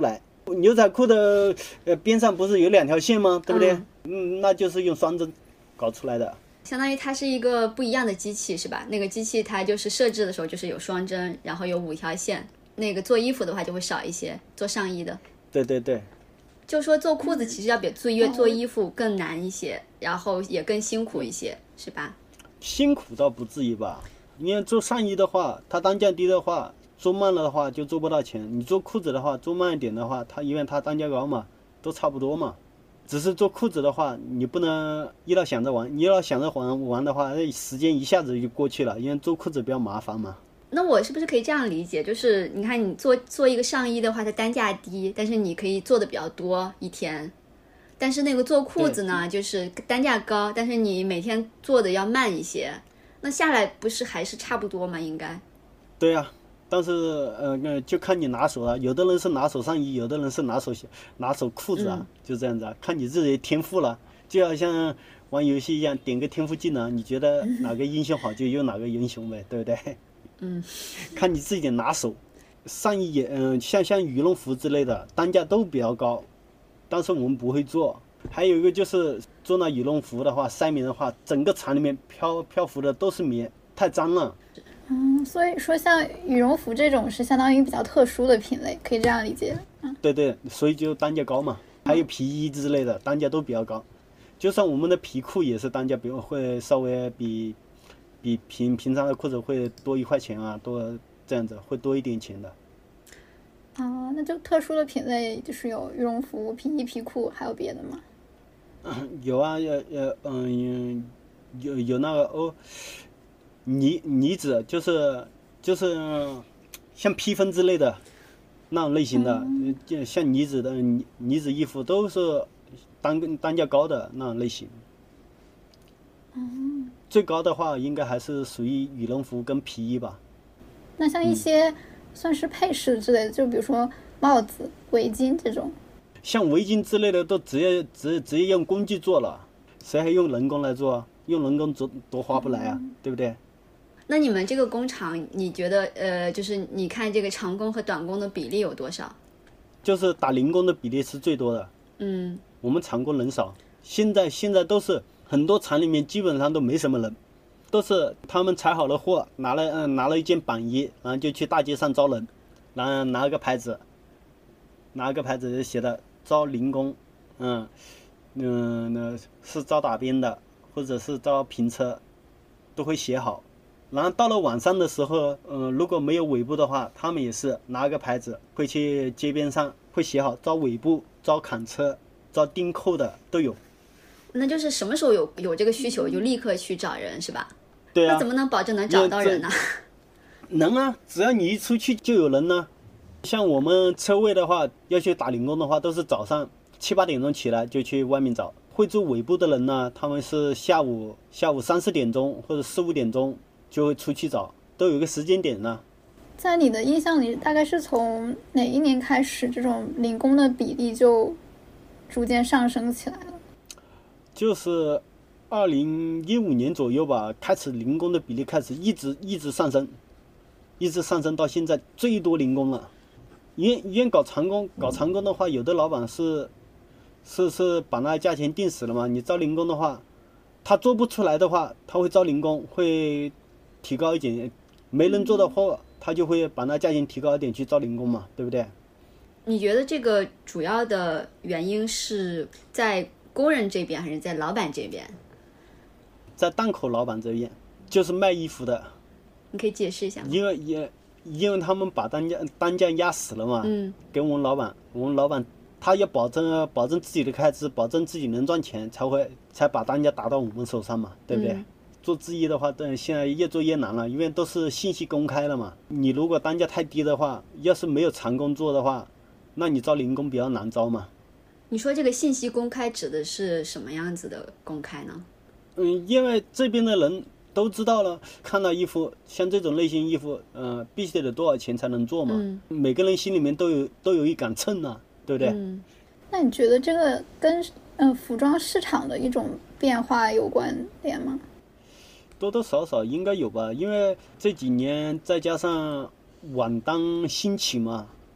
[SPEAKER 3] 牛仔裤的边上不是有2条线吗？对不对？那就是用双针搞出来的。
[SPEAKER 2] 相当于它是一个不一样的机器是吧？那个机器它就是设置的时候就是有双针，然后有5条线。那个做衣服的话就会少一些，做上衣的。
[SPEAKER 3] 对对对。
[SPEAKER 2] 就说做裤子其实要比做衣服更难一些，然后也更辛苦一些，是吧？
[SPEAKER 3] 辛苦倒不至于吧，因为做上衣的话，它单价低的话，做慢了的话就做不到钱。你做裤子的话，做慢一点的话，因为它单价高嘛，都差不多嘛。只是做裤子的话，你不能一老想着玩，一老想着玩的话，那时间一下子就过去了，因为做裤子比较麻烦嘛。
[SPEAKER 2] 那我是不是可以这样理解，就是你看你做一个上衣的话，它单价低，但是你可以做的比较多一天，但是那个做裤子呢，就是单价高，但是你每天做的要慢一些，那下来不是还是差不多吗？应该。
[SPEAKER 3] 对呀，但是就看你拿手了，有的人是拿手上衣，有的人是拿手裤子啊，就这样子啊，看你自己天赋了。就好像玩游戏一样，点个天赋技能，你觉得哪个英雄好就用哪个英雄呗，对不对？看你自己的拿手。上衣也像羽绒服之类的单价都比较高，但是我们不会做。还有一个就是做那羽绒服的话，晒棉的话，整个厂里面漂浮的都是棉，太脏了。
[SPEAKER 1] 所以说像羽绒服这种是相当于比较特殊的品类，可以这样理解。
[SPEAKER 3] 对对，所以就单价高嘛。还有皮衣之类的单价都比较高，就算我们的皮裤也是单价会稍微比平常的裤子会多1块钱啊，多这样子会多一点钱的。
[SPEAKER 1] 那就特殊的品类就是有羽绒服、皮衣、皮裤，还有别的吗？
[SPEAKER 3] 有啊，有那个呢子，就是像披风之类的那种类型的，像呢子衣服都是单价高的那种类型。最高的话应该还是属于羽绒服跟皮衣吧。
[SPEAKER 1] 那像一些算是配饰之类的，就比如说帽子、围巾这种。
[SPEAKER 3] 像围巾之类的都直接用工具做了，谁还用人工来做啊？用人工多划不来啊，对不对？
[SPEAKER 2] 那你们这个工厂，你觉得就是你看这个长工和短工的比例有多少？
[SPEAKER 3] 就是打零工的比例是最多的。我们长工人少，现在都是很多厂里面基本上都没什么人，都是他们裁好了货，拿了一件板衣，然后就去大街上招人，然后拿个牌子写的招零工，是招打边的，或者是招平车，都会写好。然后到了晚上的时候，如果没有尾部的话，他们也是拿个牌子，会去街边上会写好招尾部、招砍车、招钉扣的都有。
[SPEAKER 2] 那就是什么时候有这个需求，就立刻去找人是吧？
[SPEAKER 3] 对啊。
[SPEAKER 2] 那怎么能保证能找到人呢？
[SPEAKER 3] 能啊，只要你一出去就有人呢。像我们车位的话，要去打零工的话，都是早上7、8点钟起来就去外面找。会做尾部的人呢，他们是下午3、4点钟或者4、5点钟就会出去找，都有一个时间点呢。
[SPEAKER 1] 在你的印象里，大概是从哪一年开始，这种零工的比例就逐渐上升起来了？
[SPEAKER 3] 就是2015年左右吧，开始零工的比例开始一直上升，一直上升到现在最多零工了。因为搞长工的话，有的老板是把那价钱定死了嘛。你招零工的话，他做不出来的话，他会招零工，会提高一点。没人做的话，他就会把那价钱提高一点去招零工嘛，对不对？
[SPEAKER 2] 你觉得这个主要的原因是在工人这边还是在老板这边？
[SPEAKER 3] 在档口老板这边，就是卖衣服的。
[SPEAKER 2] 你可以解释一下吗？
[SPEAKER 3] 因为他们把单价压死了嘛，给我们老板他要保证自己的开支，保证自己能赚钱，才把单价打到我们手上嘛，对不对？做制衣的话，现在越做越难了，因为都是信息公开了嘛。你如果单价太低的话，要是没有长工做的话，那你招零工比较难招嘛。
[SPEAKER 2] 你说这个信息公开指的是什么样子的公开呢？
[SPEAKER 3] 因为这边的人都知道了，看到衣服像这种类型衣服，必须得多少钱才能做嘛。每个人心里面都有一杆秤啊，对不对？
[SPEAKER 1] 那你觉得这个跟服装市场的一种变化有关联吗？
[SPEAKER 3] 多多少少应该有吧，因为这几年再加上网单兴起嘛，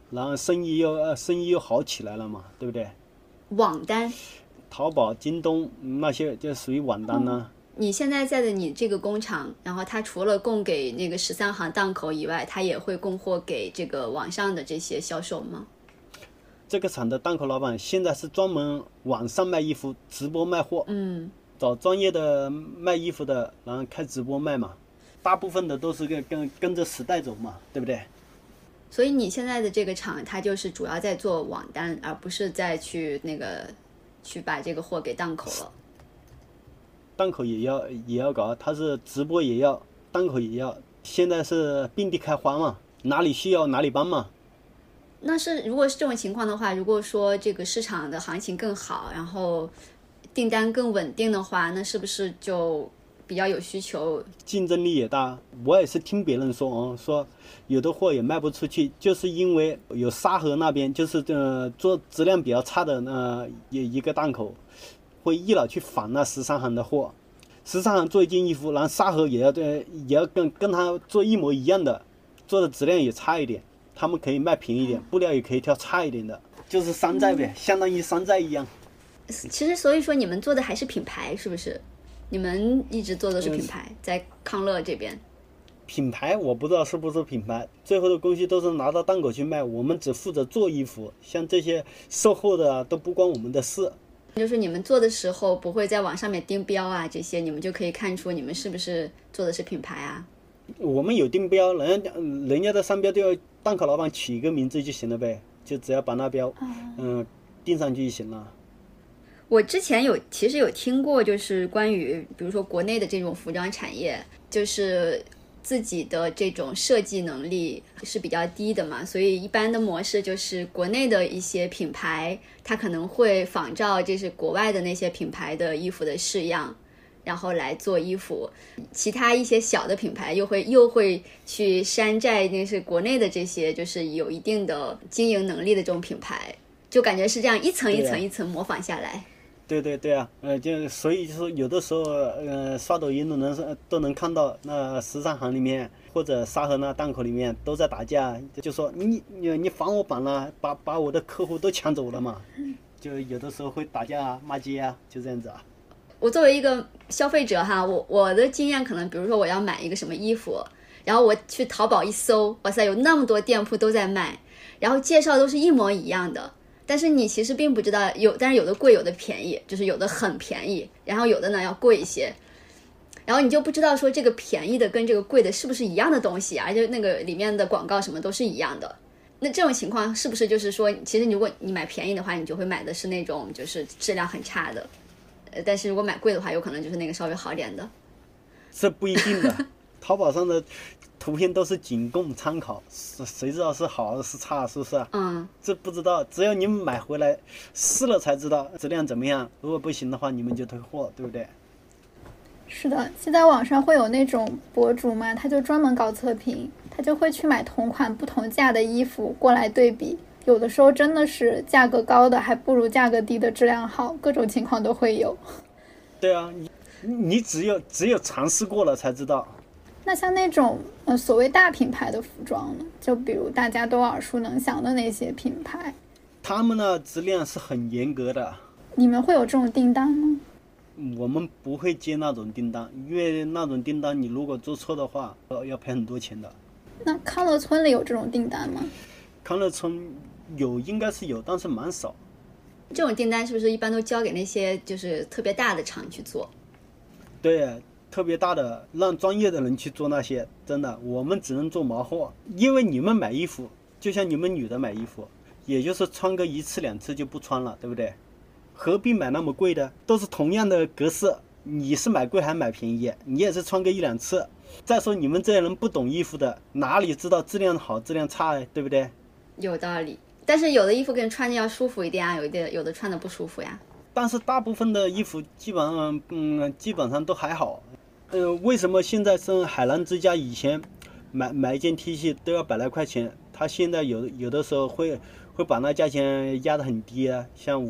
[SPEAKER 3] 然后生意又好起来了嘛，对不对？
[SPEAKER 2] 网单，
[SPEAKER 3] 淘宝、京东那些就属于网单呢。
[SPEAKER 2] 你现在在的你这个工厂，然后它除了供给那个13行档口以外，它也会供货给这个网上的这些销售吗？
[SPEAKER 3] 这个厂的档口老板现在是专门网上卖衣服，直播卖货，找专业的卖衣服的，然后开直播卖嘛。大部分的都是跟着时代走嘛，对不对？
[SPEAKER 2] 所以你现在的这个厂，它就是主要在做网单，而不是再去把这个货给档口了。
[SPEAKER 3] 档口也要搞，他是直播也要，档口也要，现在是并地开花嘛，哪里需要哪里搬嘛。
[SPEAKER 2] 那如果是这种情况的话，如果说这个市场的行情更好，然后订单更稳定的话，那是不是就比较有需求，
[SPEAKER 3] 竞争力也大？我也是听别人说说有的货也卖不出去，就是因为有沙河那边就是做质量比较差的一个档口，会一老去仿那13行的货，13行做一件衣服，然后沙河也要跟他做一模一样的，做的质量也差一点，他们可以卖便宜一点，布料也可以挑差一点的，就是山寨呗，相当于山寨一样。
[SPEAKER 2] 其实所以说你们做的还是品牌，是不是？你们一直做的是品牌，在康乐这边。
[SPEAKER 3] 品牌我不知道是不是品牌，最后的东西都是拿到档口去卖，我们只负责做衣服，像这些售后的都不关我们的事。
[SPEAKER 2] 就是你们做的时候不会在网上面钉标啊，这些你们就可以看出你们是不是做的是品牌啊。
[SPEAKER 3] 我们有钉标，人家的商标都要档口老板取一个名字就行了呗，就只要把那标钉上去就行了。
[SPEAKER 2] 我之前其实有听过，就是关于比如说国内的这种服装产业，就是自己的这种设计能力是比较低的嘛，所以一般的模式就是国内的一些品牌，它可能会仿照就是国外的那些品牌的衣服的式样，然后来做衣服。其他一些小的品牌又会去山寨那是国内的这些就是有一定的经营能力的这种品牌，就感觉是这样一层一层一层模仿下来。
[SPEAKER 3] 对啊，就所以就是有的时候刷抖音都能看到那13行里面或者沙河那档口里面都在打架，就说你仿我版了，把我的客户都抢走了嘛，就有的时候会打架啊骂街啊，就这样子啊。
[SPEAKER 2] 我作为一个消费者哈，我的经验可能比如说我要买一个什么衣服，然后我去淘宝一搜，哇塞，有那么多店铺都在卖，然后介绍都是一模一样的，但是你其实并不知道但是有的贵有的便宜，就是有的很便宜，然后有的呢要贵一些，然后你就不知道说这个便宜的跟这个贵的是不是一样的东西，而且那个里面的广告什么都是一样的。那这种情况是不是就是说，其实如果你买便宜的话，你就会买的是那种就是质量很差的，但是如果买贵的话，有可能就是那个稍微好点的。
[SPEAKER 3] 这不一定的，淘宝上的图片都是仅供参考，谁知道是好是差，是不是？这不知道，只有你们买回来试了才知道质量怎么样。如果不行的话，你们就退货，对不对？
[SPEAKER 1] 是的，现在网上会有那种博主嘛，他就专门搞测评，他就会去买同款不同价的衣服过来对比，有的时候真的是价格高的还不如价格低的质量好，各种情况都会有。
[SPEAKER 3] 对啊，你只有尝试过了才知道。
[SPEAKER 1] 那像那种所谓大品牌的服装呢，就比如大家都耳熟能详的那些品牌，
[SPEAKER 3] 他们的质量是很严格的。
[SPEAKER 1] 你们会有这种订单吗？
[SPEAKER 3] 我们不会接那种订单，因为那种订单你如果做错的话要赔很多钱的。
[SPEAKER 1] 那康乐村里有这种订单吗？
[SPEAKER 3] 康乐村应该是有，但是蛮少。
[SPEAKER 2] 这种订单是不是一般都交给那些就是特别大的厂去做？
[SPEAKER 3] 对，特别大的让专业的人去做那些，真的我们只能做毛货。因为你们买衣服就像你们女的买衣服，也就是穿个1次2次就不穿了，对不对？何必买那么贵的？都是同样的格式，你是买贵还买便宜？你也是穿个1、2次。再说你们这些人不懂衣服的，哪里知道质量好质量差，对不对？
[SPEAKER 2] 有道理，但是有的衣服跟穿着要舒服一点啊，有的穿的不舒服呀。
[SPEAKER 3] 但是大部分的衣服基本上都还好。为什么现在是海澜之家以前买一件 T 恤都要100来块钱，他现在有的时候会把那价钱压得很低啊，像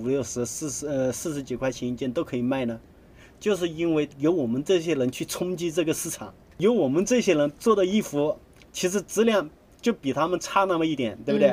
[SPEAKER 3] 50、60、40几块钱一件都可以卖呢？就是因为有我们这些人去冲击这个市场，有我们这些人做的衣服，其实质量就比他们差那么一点，对不对？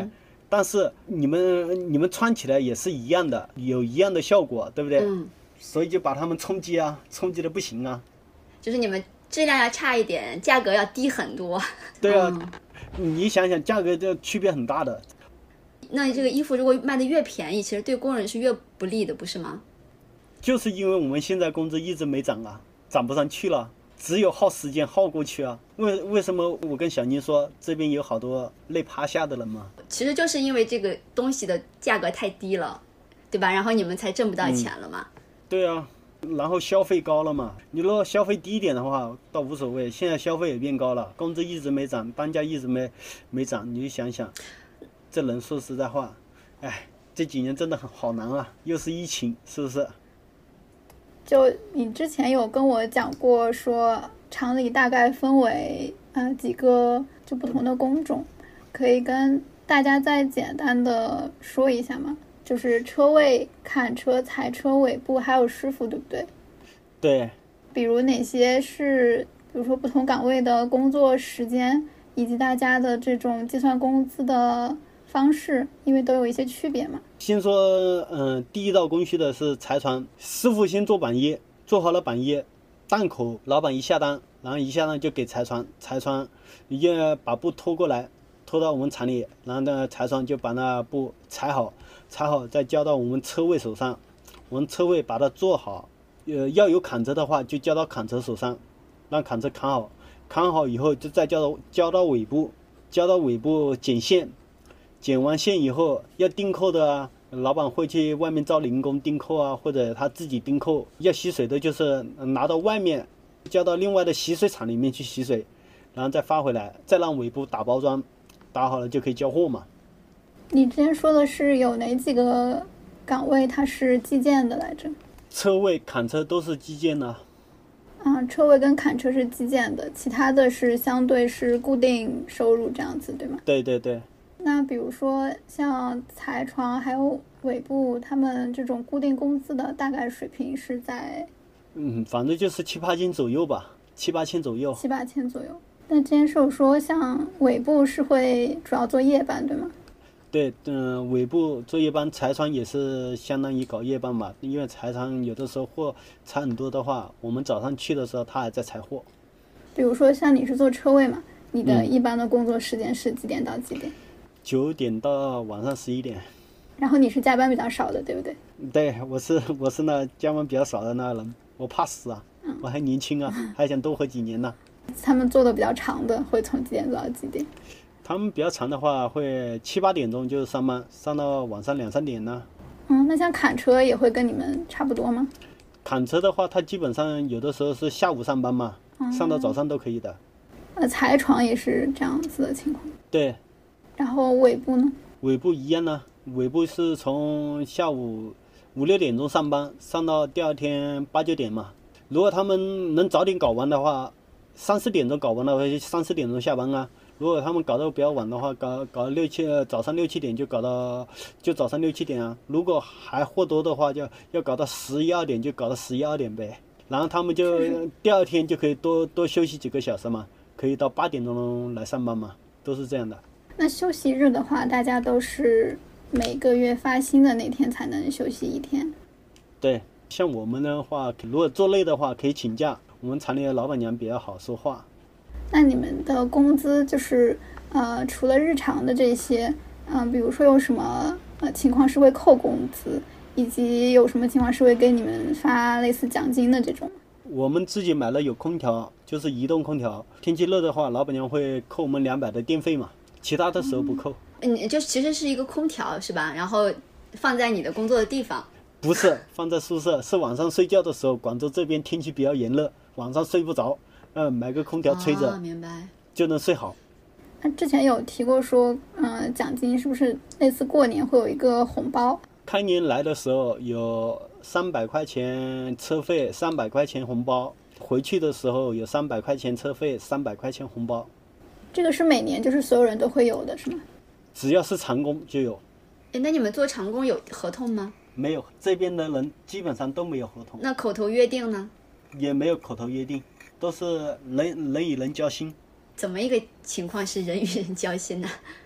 [SPEAKER 3] 但是你们穿起来也是一样的，有一样的效果，对不对？所以就把他们冲击的不行啊。
[SPEAKER 2] 就是你们质量要差一点，价格要低很多。
[SPEAKER 3] 对啊，你想想价格这区别很大的。
[SPEAKER 2] 那这个衣服如果卖的越便宜，其实对工人是越不利的，不是吗？
[SPEAKER 3] 就是因为我们现在工资一直没涨啊，涨不上去了，只有耗时间耗过去啊。为什么我跟小宁说这边有好多累趴下的人嘛？
[SPEAKER 2] 其实就是因为这个东西的价格太低了，对吧？然后你们才挣不到钱了嘛。
[SPEAKER 3] 对啊，然后消费高了嘛。你如果消费低一点的话倒无所谓，现在消费也变高了，工资一直没涨，单价一直没涨，你就想想，这人说实在话，哎，这几年真的好难啊，又是疫情，是不是？
[SPEAKER 1] 就你之前有跟我讲过说厂里大概分为几个就不同的工种，可以跟大家再简单的说一下吗？就是车位、砍车、裁车、尾部还有师傅，对不对？
[SPEAKER 3] 对。
[SPEAKER 1] 比如哪些是比如说不同岗位的工作时间以及大家的这种计算工资的方式，因为都有一些区别嘛。
[SPEAKER 3] 先说第一道工序的是裁船，师傅先做板叶，做好了板叶，档口老板一下单，然后一下单就给裁船，裁船也把布拖过来，拖到我们厂里，然后呢裁船就把那布裁好再交到我们车位手上，我们车位把它做好，要有砍车的话就交到砍车手上，让砍车砍好以后就再交到尾部剪线，剪完线以后要钉扣的啊，老板会去外面招零工钉扣啊，或者他自己钉扣。要洗水的就是拿到外面交到另外的洗水厂里面去洗水，然后再发回来，再让尾部打包装，打好了就可以交货嘛。
[SPEAKER 1] 你之前说的是有哪几个岗位它是计件的来着？
[SPEAKER 3] 车位、砍车都是计件的。
[SPEAKER 1] 车位跟砍车是计件的，其他的是相对是固定收入这样子，对吗？
[SPEAKER 3] 对对对。
[SPEAKER 1] 那比如说像裁床还有尾部，他们这种固定工资的大概水平是在
[SPEAKER 3] 反正就是7、8千左右吧，7、8千左右。
[SPEAKER 1] 7、8千左右。那之前是有说像尾部是会主要做夜班，对吗？
[SPEAKER 3] 对，尾部做夜班，裁床也是相当于搞夜班嘛，因为裁床有的时候货裁很多的话，我们早上去的时候他还在裁货。
[SPEAKER 1] 比如说像你是做车位嘛，你的一般的工作时间是几点到几点
[SPEAKER 3] ？9点到晚上11点。
[SPEAKER 1] 然后你是加班比较少的，对不对？
[SPEAKER 3] 对，我是那加班比较少的那人，我怕死啊，我还年轻啊，还想多活几年呢。
[SPEAKER 1] 他们做的比较长的会从几点做到几点？
[SPEAKER 3] 他们比较长的话会7、8点钟就上班，上到晚上2、3点呢。
[SPEAKER 1] 那像砍车也会跟你们差不多吗？
[SPEAKER 3] 砍车的话，他基本上有的时候是下午上班嘛，上到早上都可以的。
[SPEAKER 1] 裁床也是这样子的情况。
[SPEAKER 3] 对。
[SPEAKER 1] 然后尾部呢？尾
[SPEAKER 3] 部一样呢，尾部是从下午5、6点钟上班，上到第二天8、9点嘛。如果他们能早点搞完的话，3、4点钟搞完的话，3、4点钟下班啊。如果他们搞得比较晚的话，搞早上6、7点就早上6、7点啊。如果还货多的话，就要搞到11、12点，就搞到11、12点呗。然后他们就第二天就可以多休息几个小时嘛，可以到8点钟来上班嘛，都是这样的。
[SPEAKER 1] 那休息日的话，大家都是每个月发薪的那天才能休息1天。
[SPEAKER 3] 对，像我们的话，如果做累的话可以请假，我们厂里的老板娘比较好说话。
[SPEAKER 1] 那你们的工资就是除了日常的这些，比如说有什么情况是会扣工资，以及有什么情况是会给你们发类似奖金的这种？
[SPEAKER 3] 我们自己买了有空调，就是移动空调，天气热的话，老板娘会扣我们200的电费嘛，其他的时候不扣。
[SPEAKER 2] 你就其实是一个空调是吧？然后放在你的工作的地方？
[SPEAKER 3] 不是，放在宿舍，是晚上睡觉的时候，广州这边天气比较炎热，晚上睡不着。买个空调吹着，
[SPEAKER 2] 明白，
[SPEAKER 3] 就能睡好。
[SPEAKER 1] 那之前有提过说，奖金是不是类似过年会有一个红包？
[SPEAKER 3] 开年来的时候有300块钱车费，300块钱红包；回去的时候有300块钱车费，300块钱红包。
[SPEAKER 1] 这个是每年就是所有人都会有的，是吗？
[SPEAKER 3] 只要是长工就有。
[SPEAKER 2] 那你们做长工有合同吗？
[SPEAKER 3] 没有，这边的人基本上都没有合同。
[SPEAKER 2] 那口头约定呢？
[SPEAKER 3] 也没有口头约定。都是人与人交心。
[SPEAKER 2] 怎么一个情况是人与人交心呢？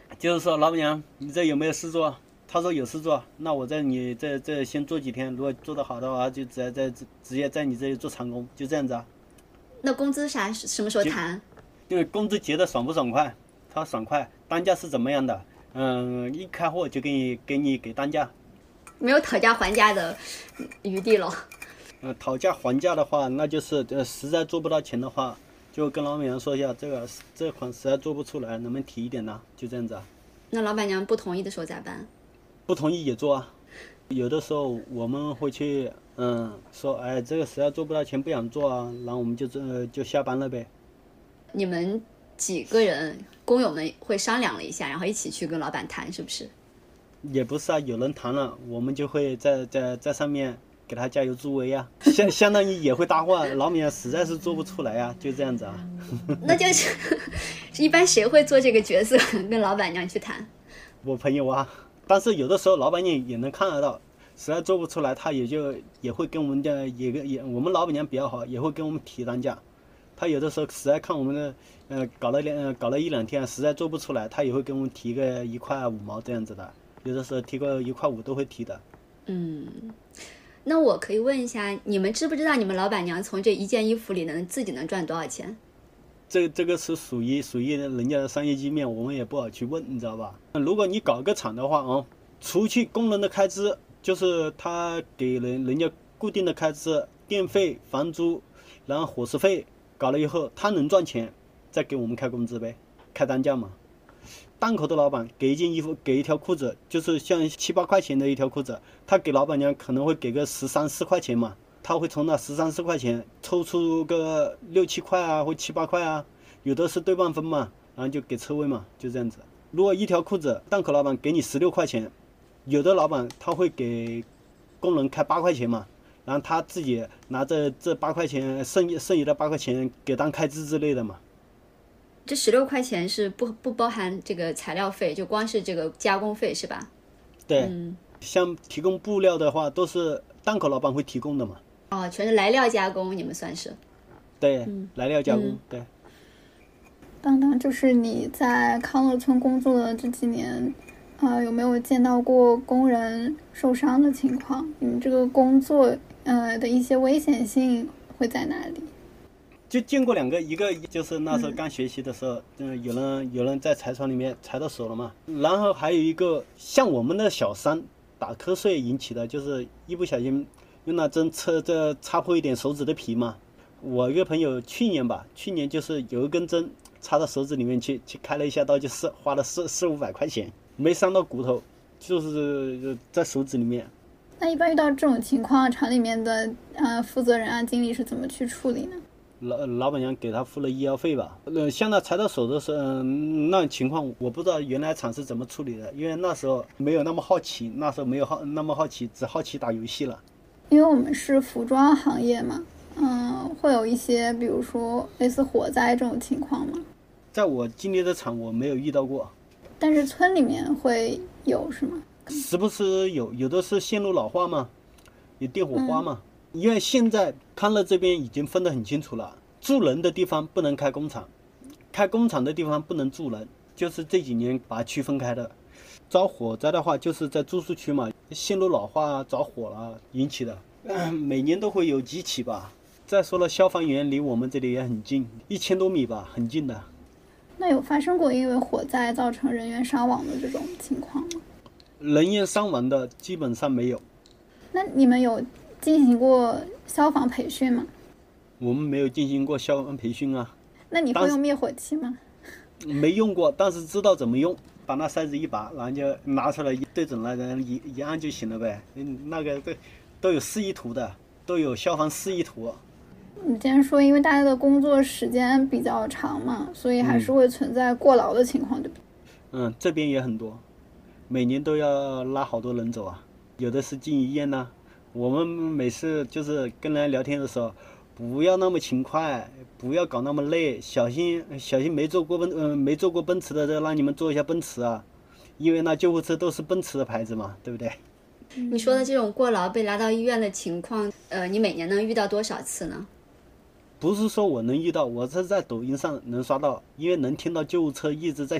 [SPEAKER 3] 就是说老板娘，你这有没有事做？他说有事做，那我在你这先做几天，如果做得好的话，就直接在你这里做长工，就这样子啊。
[SPEAKER 2] 那工资啥什么时候谈？
[SPEAKER 3] 因为工资结的爽不爽快？他爽快，单价是怎么样的？一开货就给单价，
[SPEAKER 2] 没有讨价还价的余地了。
[SPEAKER 3] 讨价还价的话，那就是实在做不到钱的话，就跟老板娘说一下，这款实在做不出来，能不能提一点呢？就这样子啊。
[SPEAKER 2] 那老板娘不同意的时候咋办？
[SPEAKER 3] 不同意也做啊。有的时候我们会去说，哎，这个实在做不到钱，不想做啊，然后我们就下班了呗。你
[SPEAKER 2] 们几个人工友们会商量了一下，然后一起去跟老板谈，是不是？
[SPEAKER 3] 也不是啊，有人谈了，我们就会在上面给他加油助威啊，相当于也会搭话，老板娘实在是做不出来啊，就这样子啊。
[SPEAKER 2] 那就是一般谁会做这个角色，跟老板娘去谈？
[SPEAKER 3] 我朋友啊，但是有的时候老板娘也能看得到，实在做不出来，他也会跟我们的我们老板娘比较好，也会跟我们提单价。他有的时候实在看我们的搞了一两天，实在做不出来，他也会跟我们提个1块5毛这样子的，有的时候提个1块5都会提的。
[SPEAKER 2] 那我可以问一下，你们知不知道你们老板娘从这一件衣服里自己能赚多少钱？
[SPEAKER 3] 这个是属于人家的商业机密，我们也不好去问，你知道吧？如果你搞个厂的话除去工人的开支，就是他给人家固定的开支，电费、房租，然后伙食费，搞了以后他能赚钱，再给我们开工资呗，开单价嘛。档口的老板给一件衣服，给一条裤子，就是像7、8块钱的一条裤子，他给老板娘可能会给个13、14块钱嘛，他会从那13、14块钱抽出个6、7块啊，或7、8块啊，有的是对半分嘛，然后就给车位嘛，就这样子。如果一条裤子档口老板给你16块钱，有的老板他会给工人开8块钱嘛，然后他自己拿着这8块钱剩余的8块钱给当开支之类的嘛。
[SPEAKER 2] 这16块钱是不包含这个材料费，就光是这个加工费是吧？
[SPEAKER 3] 对，像提供布料的话，都是档口老板会提供的嘛。
[SPEAKER 2] 全是来料加工，你们算是？
[SPEAKER 3] 对，来料加工，对。
[SPEAKER 1] 当当，就是你在康乐村工作的这几年，有没有见到过工人受伤的情况？你们这个工作的一些危险性会在哪里？
[SPEAKER 3] 就见过2个，一个就是那时候刚学习的时候，有人在柴床里面裁到手了嘛，然后还有一个像我们的小伤打瞌睡引起的，就是一不小心用那针插破一点手指的皮嘛。我一个朋友去年就是有一根针插到手指里面去开了一下刀，就是花了4、500块钱，没伤到骨头，就是在手指里面。
[SPEAKER 1] 那一般遇到这种情况，厂里面的负责人啊、经理是怎么去处理呢？
[SPEAKER 3] 老板娘给他付了医药费吧。像他裁到手的时候，那情况我不知道原来厂是怎么处理的，因为那时候没有那么好奇，那么好奇，只好奇打游戏了。
[SPEAKER 1] 因为我们是服装行业嘛，会有一些比如说类似火灾这种情况吗？
[SPEAKER 3] 在我经历的厂我没有遇到过，
[SPEAKER 1] 但是村里面会有是吗？
[SPEAKER 3] 时不时有的是线路老化嘛，有电火花嘛。因为现在康乐这边已经分得很清楚了，住人的地方不能开工厂，开工厂的地方不能住人，就是这几年把它区分开的。着火灾的话，就是在住宿区嘛，线路老化着火了引起的，每年都会有几起吧。再说了，消防员离我们这里也很近，1000多米吧，很近的。
[SPEAKER 1] 那有发生过因为火灾造成人员伤亡的这种情况吗？
[SPEAKER 3] 人员伤亡的基本上没有。
[SPEAKER 1] 那你们有进行过消防培训吗？
[SPEAKER 3] 我们没有进行过消防培训啊。
[SPEAKER 1] 那你会用灭火器吗？
[SPEAKER 3] 没用过，但是知道怎么用。把那塞子一拔，然后就拿出来对准那个一按就行了呗。那个都有示意图的，都有消防示意图。
[SPEAKER 1] 你之前说因为大家的工作时间比较长嘛，所以还是会存在过劳的情况，对不对？
[SPEAKER 3] 这边也很多，每年都要拉好多人走啊，有的是进医院呐。我们每次就是跟人聊天的时候，不要那么勤快，不要搞那么累，小心没坐过奔驰的，再让你们坐一下奔驰啊，因为那救护车都是奔驰的牌子嘛，对不对？
[SPEAKER 2] 你说的这种过劳被拉到医院的情况，你每年能遇到多少次呢？
[SPEAKER 3] 不是说我能遇到，我是在抖音上能刷到，因为能听到救护车一直在响，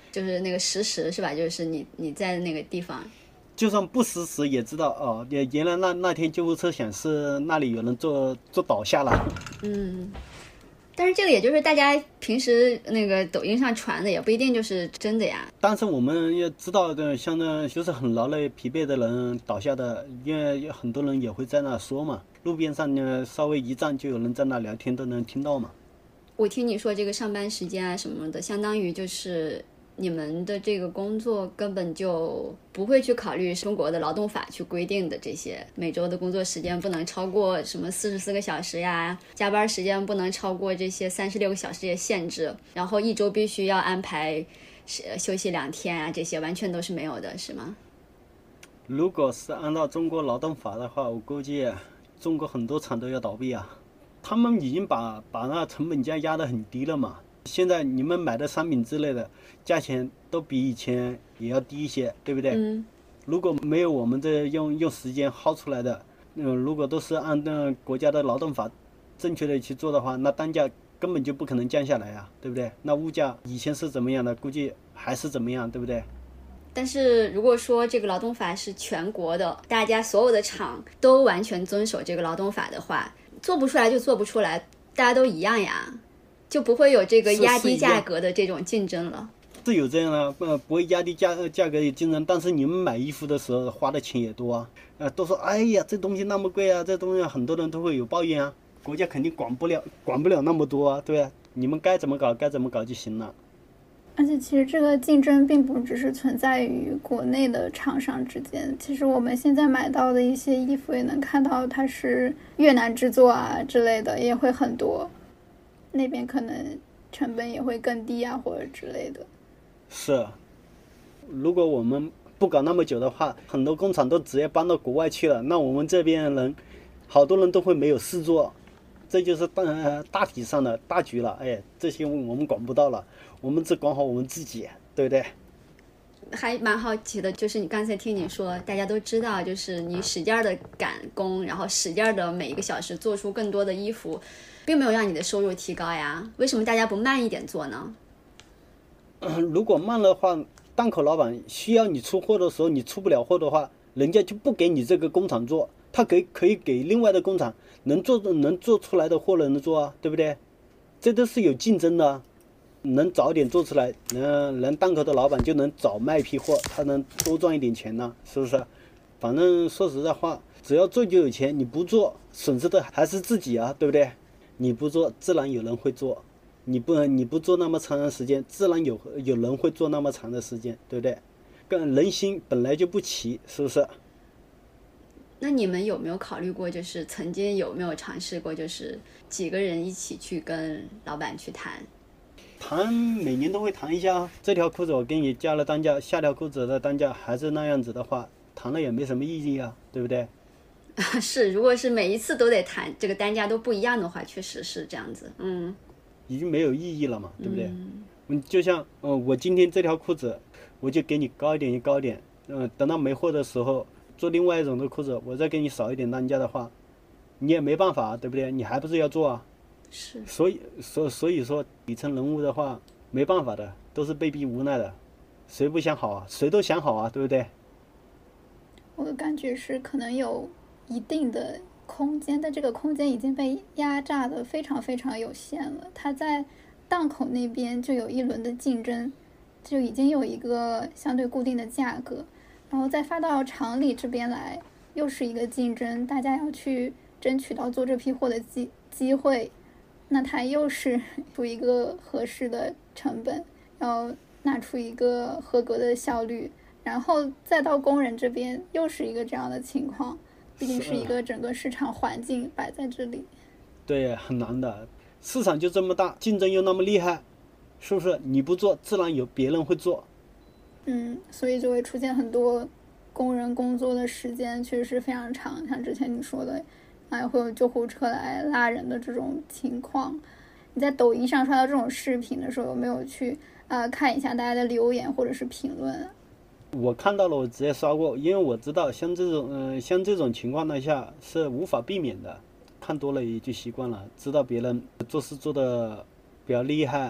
[SPEAKER 2] 就是那个实时是吧？就是你在那个地方。
[SPEAKER 3] 就算不实时也知道哦，原来那天救护车显示那里有人做倒下了。
[SPEAKER 2] 但是这个也就是大家平时那个抖音上传的，也不一定就是真的呀。
[SPEAKER 3] 但是我们也知道的，像那就是很劳累疲惫的人倒下的，因为很多人也会在那说嘛，路边上呢稍微一站就有人在那聊天，都能听到嘛。
[SPEAKER 2] 我听你说这个上班时间啊什么的，相当于就是你们的这个工作根本就不会去考虑中国的劳动法去规定的这些，每周的工作时间不能超过什么44个小时呀，加班时间不能超过这些36个小时的限制，然后一周必须要安排休息2天啊，这些完全都是没有的，是吗？
[SPEAKER 3] 如果是按照中国劳动法的话，我估计中国很多厂都要倒闭啊。他们已经把那成本价压得很低了嘛。现在你们买的商品之类的价钱都比以前也要低一些，对不对？如果没有我们这用时间薅出来的，如果都是按照国家的劳动法正确的去做的话，那单价根本就不可能降下来啊，对不对？那物价以前是怎么样的，估计还是怎么样，对不对？
[SPEAKER 2] 但是如果说这个劳动法是全国的，大家所有的厂都完全遵守这个劳动法的话，做不出来就做不出来，大家都一样呀，就不会有这个压低价格的这种竞争了。
[SPEAKER 3] 是有这样的，不会压低价格有竞争，但是你们买衣服的时候花的钱也多啊，都说哎呀这东西那么贵啊，这东西很多人都会有抱怨啊，国家肯定管不了那么多啊，对吧？你们该怎么搞就行了。
[SPEAKER 1] 而且其实这个竞争并不只是存在于国内的厂商之间，其实我们现在买到的一些衣服也能看到它是越南制作啊之类的，也会很多，那边可能成本也会更低啊或者之类的。
[SPEAKER 3] 是，如果我们不搞那么久的话，很多工厂都直接搬到国外去了，那我们这边的人好多人都会没有事做，这就是大体上的大局了。哎，这些我们管不到了，我们只管好我们自己，对不对？
[SPEAKER 2] 还蛮好奇的，就是你刚才听你说，大家都知道，就是你使劲的赶工，然后使劲的每一个小时做出更多的衣服，并没有让你的收入提高呀，为什么大家不慢一点做呢？
[SPEAKER 3] 如果慢的话，档口老板需要你出货的时候，你出不了货的话，人家就不给你这个工厂做，他可以给另外的工厂能做出来的货人做啊，对不对？这都是有竞争的啊，能早点做出来，能档口的老板就能早卖一批货，他能多赚一点钱呢，是不是？反正说实在话，只要做就有钱，你不做损失的还是自己啊，对不对？你不做，自然有人会做。你不做那么长的时间，自然有人会做那么长的时间，对不对？人心本来就不齐，是不是？
[SPEAKER 2] 那你们有没有考虑过，就是曾经有没有尝试过，就是几个人一起去跟老板去谈？
[SPEAKER 3] 每年都会谈一下，这条裤子我给你加了单价，下条裤子的单价还是那样子的话，谈了也没什么意义啊，对不对？
[SPEAKER 2] 是，如果是每一次都得谈这个单价都不一样的话，确实是这样子。
[SPEAKER 3] 已经没有意义了嘛，对不对？就像我今天这条裤子，我就给你高一点就高一点，等到没货的时候做另外一种的裤子，我再给你少一点单价的话，你也没办法，对不对？你还不是要做啊？
[SPEAKER 2] 是。
[SPEAKER 3] 所以说底层人物的话没办法的，都是被逼无奈的，谁不想好啊？谁都想好啊，对不对？
[SPEAKER 1] 我的感觉是可能有一定的空间，但这个空间已经被压榨的非常非常有限了。它在档口那边就有一轮的竞争，就已经有一个相对固定的价格，然后再发到厂里这边来，又是一个竞争，大家要去争取到做这批货的机会，那它又是出一个合适的成本，要拿出一个合格的效率，然后再到工人这边又是一个这样的情况。毕竟是一个整个市场环境摆在这里，
[SPEAKER 3] 对，很难的。市场就这么大，竞争又那么厉害，是不是？你不做，自然有别人会做。
[SPEAKER 1] 所以就会出现很多工人工作的时间确实是非常长，像之前你说的，还会有救护车来拉人的这种情况。你在抖音上刷到这种视频的时候，有没有去看一下大家的留言或者是评论？
[SPEAKER 3] 我看到了，我直接刷过，因为我知道像这种情况下是无法避免的，看多了也就习惯了，知道别人做事做的比较厉害，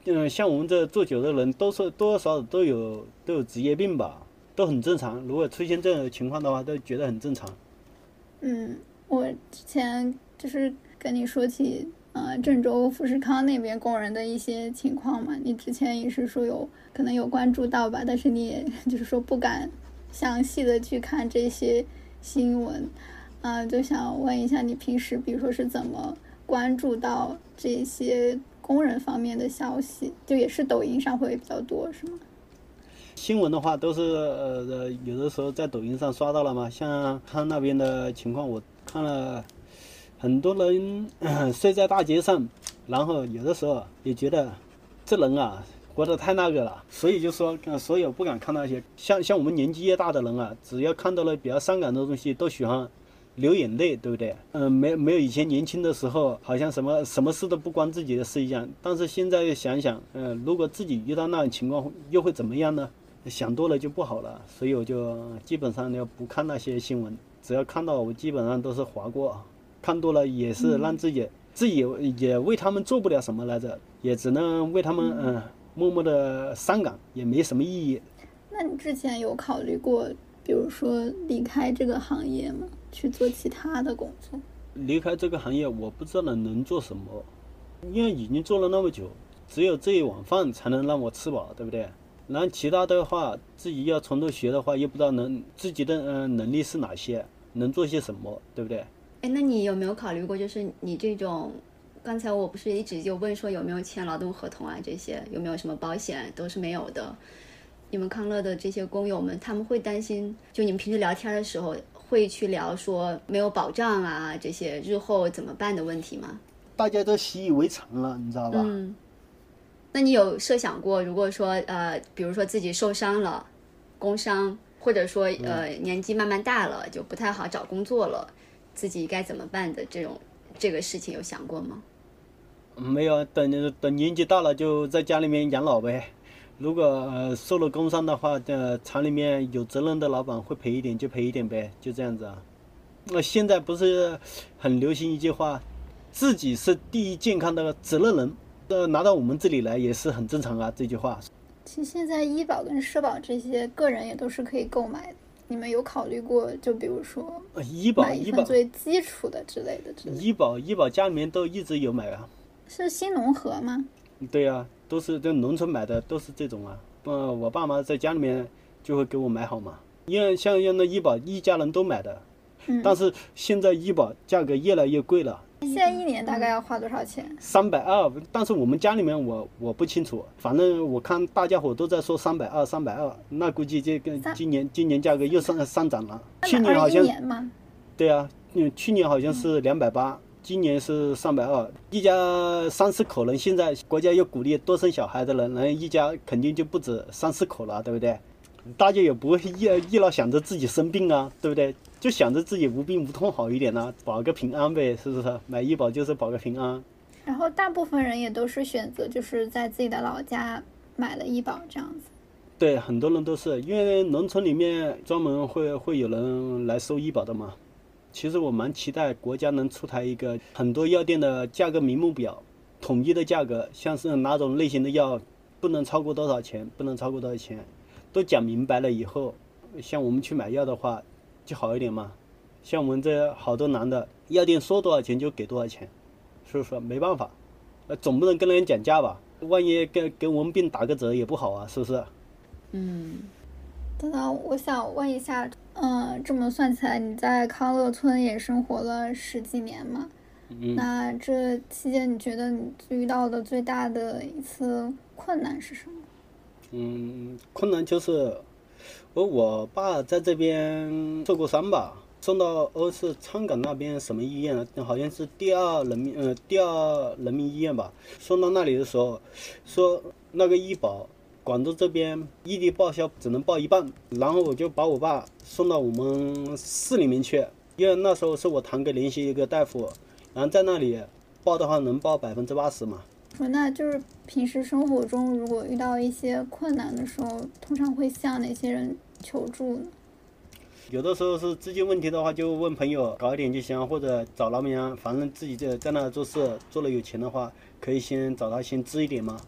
[SPEAKER 3] 像我们这做久的人，都是多多少少都有职业病吧，都很正常。如果出现这种情况的话，都觉得很正常。
[SPEAKER 1] 我之前就是跟你说起郑州富士康那边工人的一些情况嘛，你之前也是说可能有关注到吧，但是你也就是说不敢详细的去看这些新闻，就想问一下你平时比如说是怎么关注到这些工人方面的消息，就也是抖音上会比较多是吗？
[SPEAKER 3] 新闻的话都是有的时候在抖音上刷到了嘛，像他那边的情况，我看了很多人睡在大街上，然后有的时候也觉得这人啊活得太那个了，所以就说所以我不敢看那些像我们年纪越大的人啊，只要看到了比较伤感的东西都喜欢流眼泪，对不对？没有以前年轻的时候好像什么事都不关自己的事一样，但是现在想想如果自己遇到那种情况又会怎么样呢？想多了就不好了，所以我就基本上就不看那些新闻，只要看到我基本上都是划过，看多了也是让自己也为他们做不了什么来着，也只能为他们默默的伤感，也没什么意义。
[SPEAKER 1] 那你之前有考虑过比如说离开这个行业吗？去做其他的工作？
[SPEAKER 3] 离开这个行业我不知道能做什么，因为已经做了那么久，只有这一碗饭才能让我吃饱，对不对？然后其他的话自己要从头学的话，又不知道自己的能力是哪些，能做些什么，对不对？
[SPEAKER 2] 那你有没有考虑过，就是你这种刚才我不是一直就问说有没有签劳动合同啊，这些有没有什么保险，都是没有的。你们康乐的这些工友们，他们会担心，就你们平时聊天的时候会去聊说没有保障啊，这些日后怎么办的问题吗？
[SPEAKER 3] 大家都习以为常了，你知道吧？
[SPEAKER 2] 那你有设想过，如果说比如说自己受伤了，工伤，或者说年纪慢慢大了，就不太好找工作了，自己该怎么办的这个事情有想过吗？
[SPEAKER 3] 没有，等年纪大了就在家里面养老呗。如果受了工伤的话，厂里面有责任的老板会赔一点就赔一点呗，就这样子啊。那现在不是很流行一句话，自己是第一健康的责任人。拿到我们这里来也是很正常啊，这句话。
[SPEAKER 1] 其实现在医保跟社保这些个人也都是可以购买的，你们有考虑过就比如说
[SPEAKER 3] 医保
[SPEAKER 1] 最基础的之类的
[SPEAKER 3] 医保家里面都一直有买啊。
[SPEAKER 1] 是新农合吗？
[SPEAKER 3] 对啊，都是在农村买的，都是这种啊。我爸妈在家里面就会给我买好嘛，因为像那医保一家人都买的，但是现在医保价格越来越贵了。
[SPEAKER 1] 现在一年大概要花多少钱
[SPEAKER 3] ？320，但是我们家里面我不清楚，反正我看大家伙都在说320，那估计这个今年价格又上涨了。去年好像对啊，去年好像是280，今年是320。一家3-4口人，现在国家又鼓励多生小孩的人，然后一家肯定就不止3-4口了，对不对？大家也不会一老想着自己生病啊，对不对？就想着自己无病无痛好一点啊，保个平安呗，是不是？买医保就是保个平安。
[SPEAKER 1] 然后大部分人也都是选择就是在自己的老家买了医保这样子。
[SPEAKER 3] 对，很多人都是因为农村里面专门会有人来收医保的嘛。其实我蛮期待国家能出台一个很多药店的价格名目表，统一的价格，像是哪种类型的药不能超过多少钱，不能超过多少钱，都讲明白了以后，像我们去买药的话就好一点嘛。像我们这好多男的，药店说多少钱就给多少钱，是不是？没办法，总不能跟人讲价吧？万一给我们病打个折也不好啊，是不是？
[SPEAKER 1] 等等，我想问一下，这么算起来，你在康乐村也生活了10几年嘛？那这期间你觉得你遇到的最大的一次困难是什么？
[SPEAKER 3] 困难就是我爸在这边受过伤吧，送到欧式昌岗那边什么医院，好像是第二人民医院吧。送到那里的时候，说那个医保广州这边异地报销只能报一半，然后我就把我爸送到我们市里面去，因为那时候是我堂哥联系一个大夫，然后在那里报的话能报80%嘛。
[SPEAKER 1] 那就是平时生活中如果遇到一些困难的时候，通常会向哪些人求助呢？
[SPEAKER 3] 有的时候是资金问题的话，就问朋友搞一点就行，或者找老板，反正自己在那做事做了有钱的话，可以先找他先支一点嘛。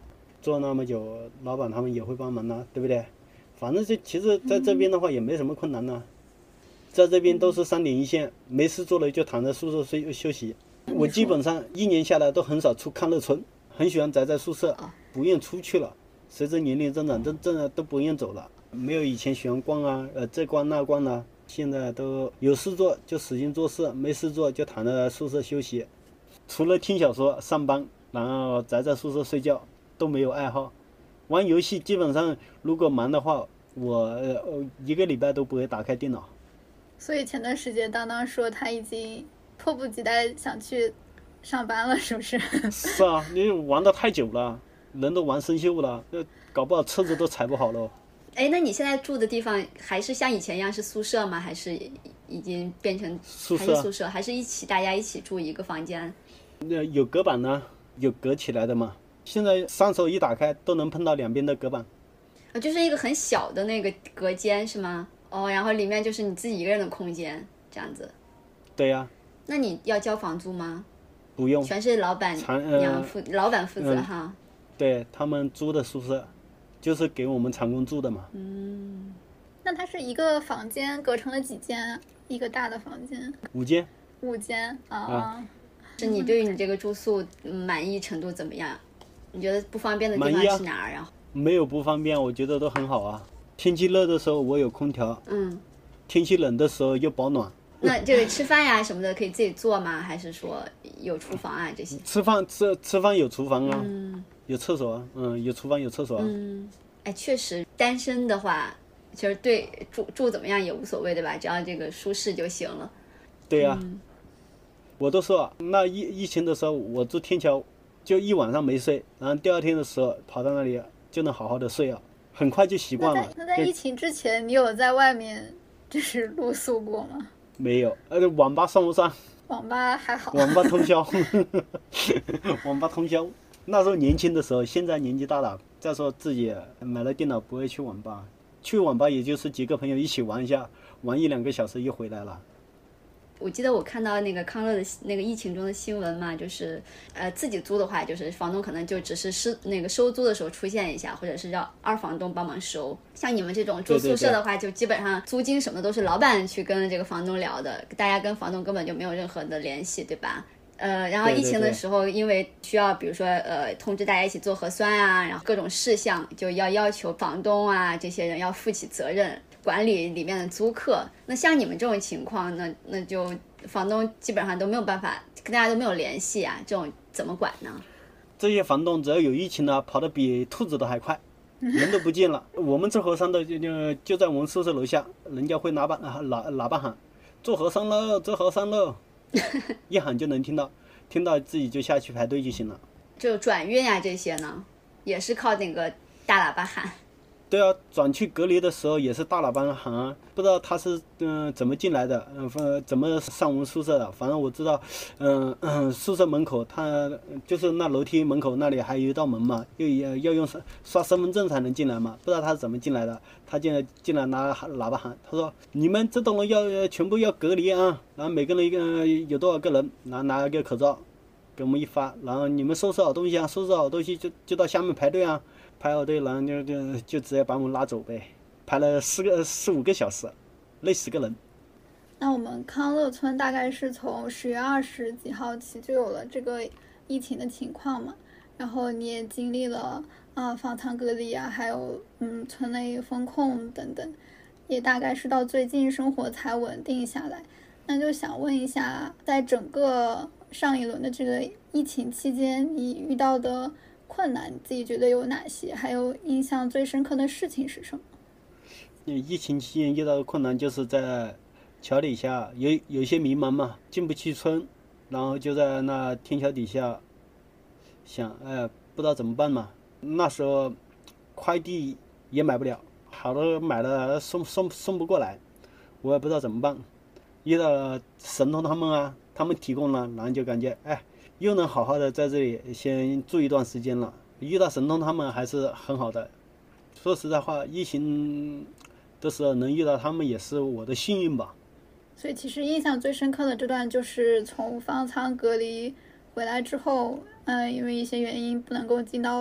[SPEAKER 3] 做那么久，老板他们也会帮忙对不对？反正其实在这边的话也没什么困难在这边都是3点一线，没事做了就躺在宿舍休息。我基本上1年下来都很少出康乐村，很喜欢宅在宿舍，不愿出去了。随着年龄增长，真的都不愿走了，没有以前喜欢逛这逛那逛了。现在都有事做就使劲做事，没事做就躺在宿舍休息。除了听小说、上班，然后宅在宿舍睡觉，都没有爱好。玩游戏基本上如果忙的话，我1个礼拜都不会打开电脑。
[SPEAKER 1] 所以前段时间当当说他已经迫不及待想去上班了，是不是？
[SPEAKER 3] 是啊，你玩得太久了，人都玩生锈了，搞不好车子都踩不好了。
[SPEAKER 2] 哎，那你现在住的地方还是像以前一样是宿舍吗？还是已经变成
[SPEAKER 3] 宿舍？
[SPEAKER 2] 还是宿舍，还是大家一起住一个房间？
[SPEAKER 3] 有隔板呢，有隔起来的嘛。现在上手一打开都能碰到两边的隔板。
[SPEAKER 2] 就是一个很小的那个隔间是吗？哦，然后里面就是你自己一个人的空间，这样子。
[SPEAKER 3] 对呀。
[SPEAKER 2] 那你要交房租吗？
[SPEAKER 3] 不用，
[SPEAKER 2] 全是老板娘老板负责哈。
[SPEAKER 3] 对，他们租的宿舍，就是给我们长工住的嘛。
[SPEAKER 1] 那它是一个房间隔成了几间？一个大的房间
[SPEAKER 3] ？5间。
[SPEAKER 1] 5间啊。
[SPEAKER 2] 是你对于你这个住宿满意程度怎么样？你觉得不方便的地方是哪儿？然后
[SPEAKER 3] 没有不方便，我觉得都很好啊。天气热的时候我有空调，天气冷的时候又保暖。
[SPEAKER 2] 那这个吃饭呀什么的可以自己做吗？还是说有厨房啊这些？
[SPEAKER 3] 吃饭有厨房啊，有厕所啊，有厨房有厕所啊。
[SPEAKER 2] 哎，确实单身的话，其实对住怎么样也无所谓，对吧？只要这个舒适就行了。
[SPEAKER 3] 对呀。我都说那疫情的时候我住天桥，就一晚上没睡，然后第2天的时候跑到那里就能好好的睡啊，很快就习惯了。
[SPEAKER 1] 那在疫情之前，你有在外面就是露宿过吗？
[SPEAKER 3] 没有。网吧算不算？
[SPEAKER 1] 网吧还好。
[SPEAKER 3] 网吧通宵。网吧通宵。那时候年轻的时候，现在年纪大了，再说自己买了电脑不会去网吧，去网吧也就是几个朋友一起玩一下，玩1-2个小时又回来了。
[SPEAKER 2] 我记得我看到那个康乐的那个疫情中的新闻嘛，就是自己租的话，就是房东可能就只是收租的时候出现一下，或者是让2房东帮忙收。像你们这种住宿舍的话，就基本上租金什么都是老板去跟这个房东聊的，大家跟房东根本就没有任何的联系，对吧？然后疫情的时候，因为需要比如说通知大家一起做核酸啊，然后各种事项就要求房东啊这些人要负起责任，管理里面的租客。那像你们这种情况，那就房东基本上都没有办法，跟大家都没有联系啊，这种怎么管呢？
[SPEAKER 3] 这些房东只要有疫情了，跑得比兔子都还快，人都不见了。我们做核酸的就在我们宿舍楼下，人家会喇叭喊做核酸了，做核酸了。一喊就能听到自己就下去排队就行了。
[SPEAKER 2] 就转运啊这些呢，也是靠那个大喇叭喊。
[SPEAKER 3] 对啊，转去隔离的时候也是大喇叭喊啊，不知道他是怎么进来的，怎么上我们宿舍的。反正我知道，宿舍门口他就是那楼梯门口那里还有一道门嘛，要用刷身份证才能进来嘛，不知道他是怎么进来的。他进来拿喇叭喊，他说你们这栋楼全部要隔离啊，然后每个人有多少个人，然后拿一个口罩给我们一发，然后你们收拾好东西啊，收拾好东西就到下面排队啊。排好队，然后就直接把我们拉走呗，排了4-5个小时，累死个人。
[SPEAKER 1] 那我们康乐村大概是从10月20几号起就有了这个疫情的情况嘛，然后你也经历了方舱隔离啊，还有村内封控等等，也大概是到最近生活才稳定下来。那就想问一下，在整个上一轮的这个疫情期间，你遇到的困难你自己觉得有哪些？还有印象最深刻的事情是什么？
[SPEAKER 3] 疫情期间遇到的困难就是在桥底下有一些迷茫嘛，进不去村，然后就在那天桥底下想，不知道怎么办嘛。那时候快递也买不了，好多买了送不过来，我也不知道怎么办。遇到了神通他们啊，他们提供了，然后就感觉又能好好的在这里先住一段时间了。遇到神通他们还是很好的。说实在话，疫情的时候能遇到他们也是我的幸运吧。
[SPEAKER 1] 所以其实印象最深刻的这段就是从方舱隔离回来之后，因为一些原因不能够进到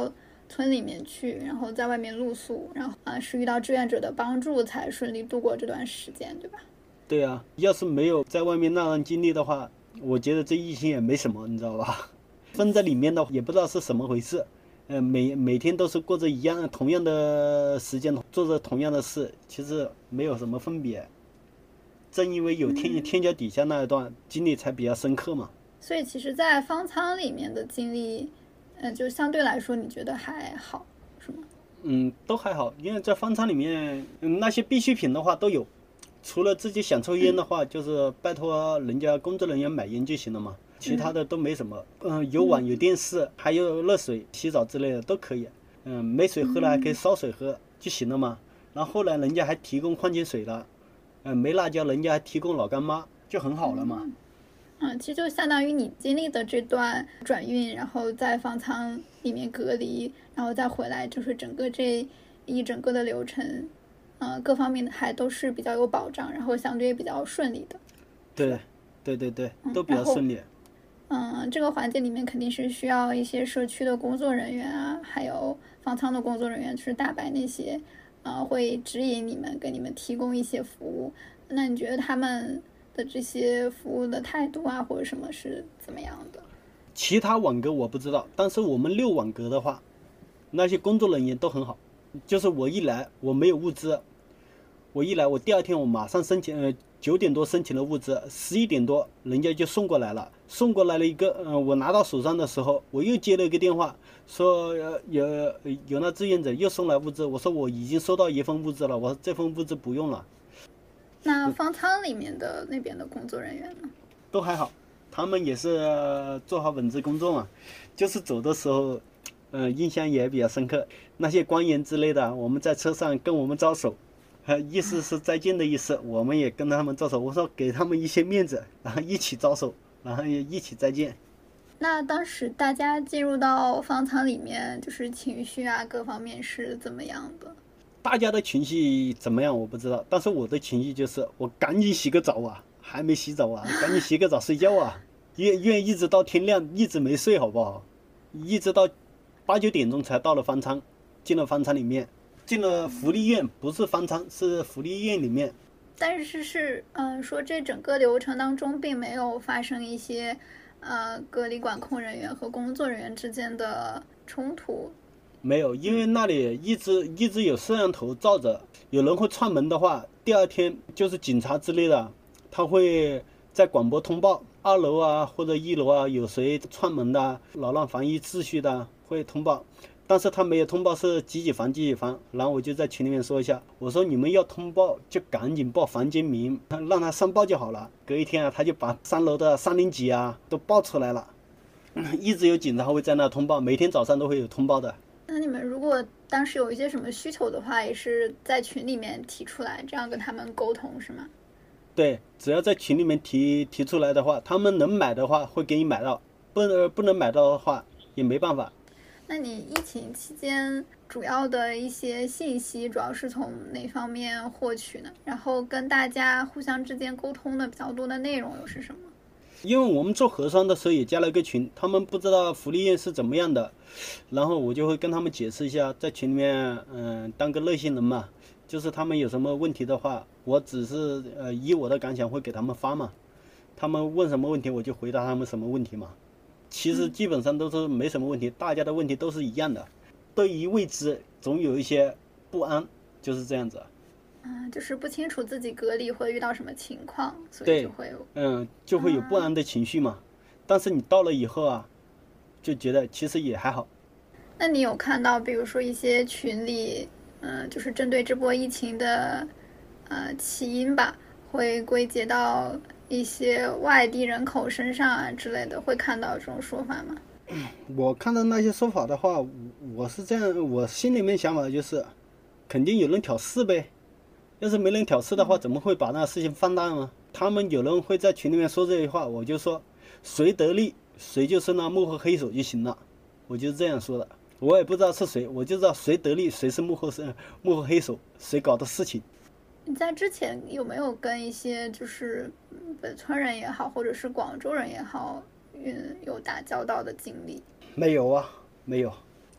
[SPEAKER 1] 村里面去，然后在外面露宿，然后是遇到志愿者的帮助才顺利度过这段时间，对吧？
[SPEAKER 3] 对啊，要是没有在外面那段经历的话，我觉得这疫情也没什么，你知道吧？封在里面的也不知道是什么回事，每天都是过着同样的时间，做着同样的事，其实没有什么分别。正因为有天桥底下那一段经历才比较深刻嘛。
[SPEAKER 1] 所以其实在方舱里面的经历，就相对来说你觉得还好，是吗？
[SPEAKER 3] 都还好，因为在方舱里面，那些必需品的话都有，除了自己想抽烟的话，就是拜托人家工作人员买烟就行了嘛，其他的都没什么。有碗有电视，还有热水、洗澡之类的都可以。没水喝了还可以烧水喝就行了嘛。然后后来人家还提供矿泉水了，没辣椒人家还提供老干妈，就很好了嘛。
[SPEAKER 1] 其实就相当于你经历的这段转运，然后在方舱里面隔离，然后再回来，就是整个的流程，各方面还都是比较有保障，然后相对比较顺利的。
[SPEAKER 3] 对，都比较顺利。
[SPEAKER 1] 这个环节里面肯定是需要一些社区的工作人员啊，还有方舱的工作人员，就是大白那些，会指引你们，给你们提供一些服务。那你觉得他们的这些服务的态度啊，或者什么是怎么样的？
[SPEAKER 3] 其他网格我不知道，但是我们6网格的话，那些工作人员都很好。就是我一来我没有物资，我第二天我马上申请，9点多申请了物资，11点多人家就送过来了一个，我拿到手上的时候，我又接了一个电话，说有那志愿者又送来物资，我说我已经收到一份物资了，我说这份物资不用了。
[SPEAKER 1] 那方舱里面的那边的工作人员呢？
[SPEAKER 3] 都还好，他们也是做好本职工作嘛。就是走的时候，印象也比较深刻。那些官员之类的，我们在车上跟我们招手，意思是再见的意思，我们也跟他们招手。我说给他们一些面子，然后一起招手，然后也一起再见。
[SPEAKER 1] 那当时大家进入到方舱里面，就是情绪啊各方面是怎么样的？
[SPEAKER 3] 大家的情绪怎么样我不知道，但是我的情绪就是我赶紧洗个澡啊，还没洗澡啊，赶紧洗个澡睡觉啊，愿一直到天亮，一直没睡好不好？一直到8、9点钟才到了方舱，进了方舱里面，进了福利院，不是方舱，是福利院里面。
[SPEAKER 1] 但是说这整个流程当中并没有发生一些隔离管控人员和工作人员之间的冲突。
[SPEAKER 3] 没有，因为那里一直有摄像头照着，有人会串门的话，第二天就是警察之类的，他会在广播通报2楼啊或者1楼啊有谁串门的，扰乱防疫秩序的会通报，但是他没有通报是几几房，然后我就在群里面说一下，我说你们要通报就赶紧报房间名，让他上报就好了。隔一天啊，他就把3楼的300几啊都报出来了，一直有警察会在那通报，每天早上都会有通报的。
[SPEAKER 1] 那你们如果当时有一些什么需求的话，也是在群里面提出来，这样跟他们沟通是吗？
[SPEAKER 3] 对，只要在群里面提出来的话，他们能买的话会给你买到，不能买到的话也没办法。
[SPEAKER 1] 那你疫情期间主要的一些信息主要是从哪方面获取呢？然后跟大家互相之间沟通的比较多的内容又是什么？
[SPEAKER 3] 因为我们做核酸的时候也加了一个群，他们不知道福利院是怎么样的，然后我就会跟他们解释一下，在群里面当个热心人嘛，就是他们有什么问题的话，我只是以我的感想会给他们发嘛，他们问什么问题我就回答他们什么问题嘛。其实基本上都是没什么问题，大家的问题都是一样的，对于未知总有一些不安，就是这样子。
[SPEAKER 1] 就是不清楚自己隔离会遇到什么情况，所以
[SPEAKER 3] 就会有不安的情绪嘛。但是你到了以后啊，就觉得其实也还好。
[SPEAKER 1] 那你有看到比如说一些群里就是针对这波疫情的起因吧，会归结到一些外地人口身上啊之类的，会看到这种说法吗？
[SPEAKER 3] 我看到那些说法的话，我是这样，我心里面想法就是肯定有人挑事呗，要是没人挑事的话，怎么会把那事情放大呢？他们有人会在群里面说这些话，我就说谁得利谁就是那幕后黑手就行了，我就是这样说的。我也不知道是谁，我就知道谁得利谁是幕后黑手，谁搞的事情。
[SPEAKER 1] 你在之前有没有跟一些就是北村人也好，或者是广州人也好，有打交道的经历？
[SPEAKER 3] 没有啊，没有。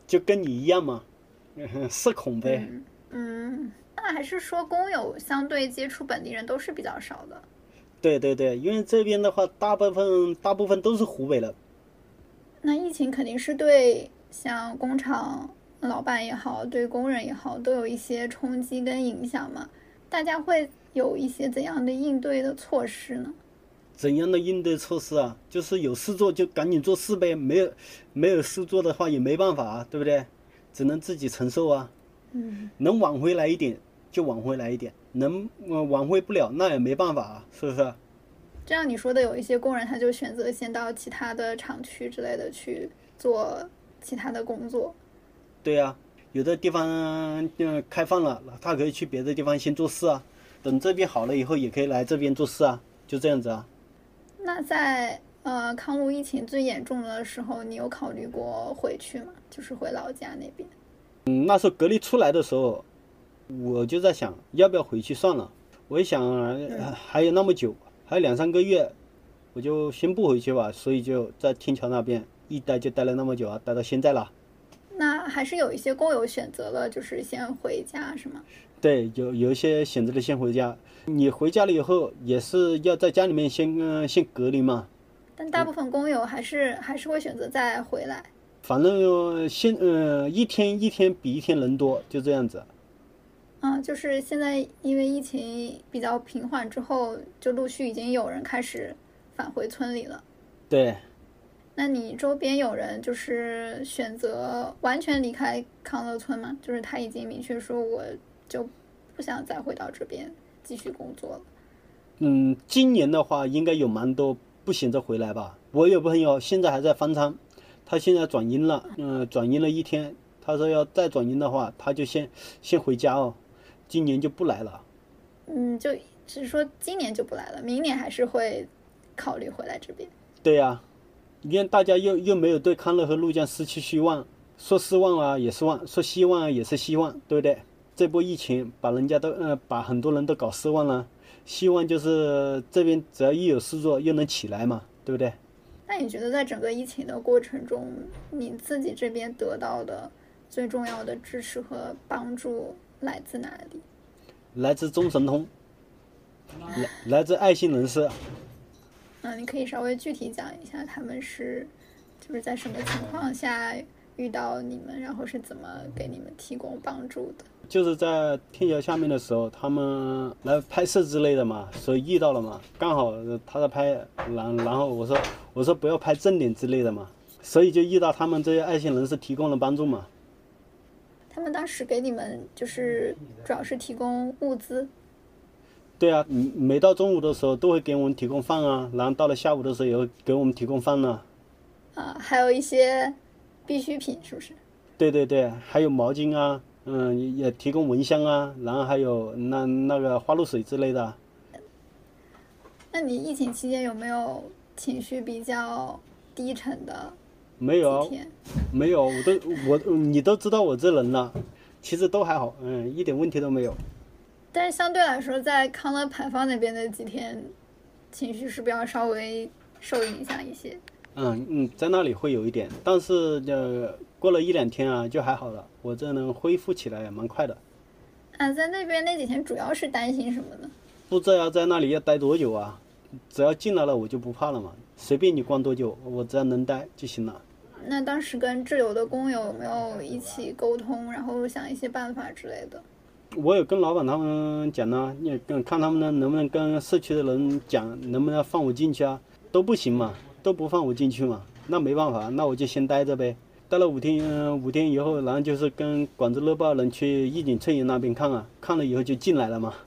[SPEAKER 3] 就跟你一样嘛，社恐呗。
[SPEAKER 1] 那还是说工友相对接触本地人都是比较少的。
[SPEAKER 3] 对对对，因为这边的话，大部分都是湖北的。
[SPEAKER 1] 那疫情肯定是对像工厂老板也好，对工人也好，都有一些冲击跟影响嘛。大家会有一些怎样的应对的措施呢？
[SPEAKER 3] 怎样的应对措施啊？就是有事做就赶紧做事呗，没有事做的话也没办法啊，对不对？只能自己承受啊。能挽回来一点就挽回来一点，能挽回不了那也没办法啊，是不是？
[SPEAKER 1] 这样你说的有一些工人他就选择先到其他的厂区之类的去做其他的工作。
[SPEAKER 3] 对呀，有的地方开放了，他可以去别的地方先做事啊，等这边好了以后也可以来这边做事啊，就这样子啊。
[SPEAKER 1] 那在康路疫情最严重的时候，你有考虑过回去吗？就是回老家那边？
[SPEAKER 3] 那时候隔离出来的时候，我就在想要不要回去算了。我一想还有那么久，还有2-3个月，我就先不回去吧。所以就在天桥那边一待就待了那么久啊，待到现在了。
[SPEAKER 1] 那还是有一些工友选择了就是先回家，是吗？
[SPEAKER 3] 对，有一些选择了先回家。你回家了以后也是要在家里面先隔离嘛。
[SPEAKER 1] 但大部分工友还是会选择再回来。
[SPEAKER 3] 反正一天一天比一天人多，就这样子。
[SPEAKER 1] 就是现在因为疫情比较平缓之后，就陆续已经有人开始返回村里了。
[SPEAKER 3] 对。
[SPEAKER 1] 那你周边有人就是选择完全离开康乐村吗？就是他已经明确说我就不想再回到这边继续工作了。
[SPEAKER 3] 今年的话应该有蛮多不选择回来吧。我有朋友现在还在方舱，他现在转阴了，转阴了1天，他说要再转阴的话，他就先回家哦，今年就不来了。
[SPEAKER 1] 就只是说今年就不来了，明年还是会考虑回来这边。
[SPEAKER 3] 对呀，因为大家又没有对康乐和怒江失去希望，说失望啊也失望，说希望啊也是希望，对不对？这波疫情把人家都把很多人都搞失望了，希望就是这边只要一有事做又能起来嘛，对不对？
[SPEAKER 1] 那你觉得在整个疫情的过程中，你自己这边得到的最重要的支持和帮助来自哪里？
[SPEAKER 3] 来自中神通，来自爱心人士。
[SPEAKER 1] 你可以稍微具体讲一下他们就是在什么情况下遇到你们，然后是怎么给你们提供帮助的？
[SPEAKER 3] 就是在天桥下面的时候，他们来拍摄之类的嘛，所以遇到了嘛，刚好他在拍，然后我说不要拍正脸之类的嘛，所以就遇到他们这些爱心人士提供了帮助嘛。
[SPEAKER 1] 他们当时给你们就是主要是提供物资。
[SPEAKER 3] 对啊，每到中午的时候都会给我们提供饭啊，然后到了下午的时候也会给我们提供饭呢。
[SPEAKER 1] 还有一些必需品，是不是？
[SPEAKER 3] 对对对，还有毛巾啊，也提供蚊香啊，然后还有那个花露水之类的。
[SPEAKER 1] 那你疫情期间有没有情绪比较低沉的？
[SPEAKER 3] 没有，没有，你都知道我这人了，其实都还好，一点问题都没有。
[SPEAKER 1] 但是相对来说，在康乐牌坊那边的几天，情绪是不是要稍微受影响一些？
[SPEAKER 3] 在那里会有一点，但是过了1-2天啊，就还好了。我这能恢复起来也蛮快的。
[SPEAKER 1] 在那边那几天主要是担心什么呢？
[SPEAKER 3] 不知道在那里要待多久啊？只要进来了我就不怕了嘛，随便你关多久，我只要能待就行了。
[SPEAKER 1] 那当时跟滞留的工友有没有一起沟通，然后想一些办法之类的？
[SPEAKER 3] 我有跟老板他们讲呢，看他们能不能跟社区的人讲，能不能放我进去啊？都不行嘛，都不放我进去嘛，那没办法，那我就先待着呗。待了5天以后，然后就是跟广州乐报人去义景翠园那边看啊，看了以后就进来了嘛。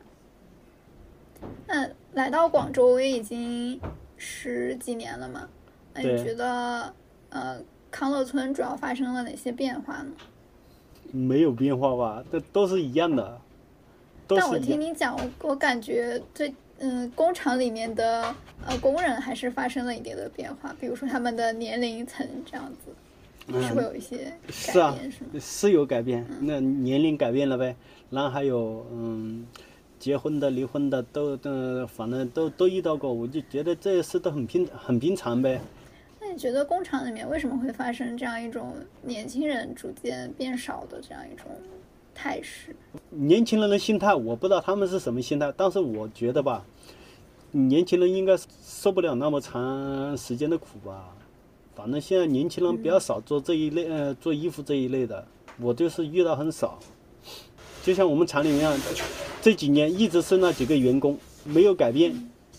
[SPEAKER 1] 那来到广州也已经10几年了嘛，那你觉得康乐村主要发生了哪些变化呢？
[SPEAKER 3] 没有变化吧，这都是一样的。
[SPEAKER 1] 但我听你讲，我感觉工厂里面的工人还是发生了一定的变化，比如说他们的年龄层这样子，是会有一些改变，是吗？
[SPEAKER 3] 是有改变，那年龄改变了呗，然后还有结婚的、离婚的反正都遇到过，我就觉得这些事都很平常呗。
[SPEAKER 1] 那你觉得工厂里面为什么会发生这样一种年轻人逐渐变少的这样一种态势？
[SPEAKER 3] 年轻人的心态我不知道他们是什么心态，但是我觉得吧，年轻人应该受不了那么长时间的苦吧。反正现在年轻人比较少做这一类，做衣服这一类的，我就是遇到很少。就像我们厂里面这几年一直是那几个员工，没有改变。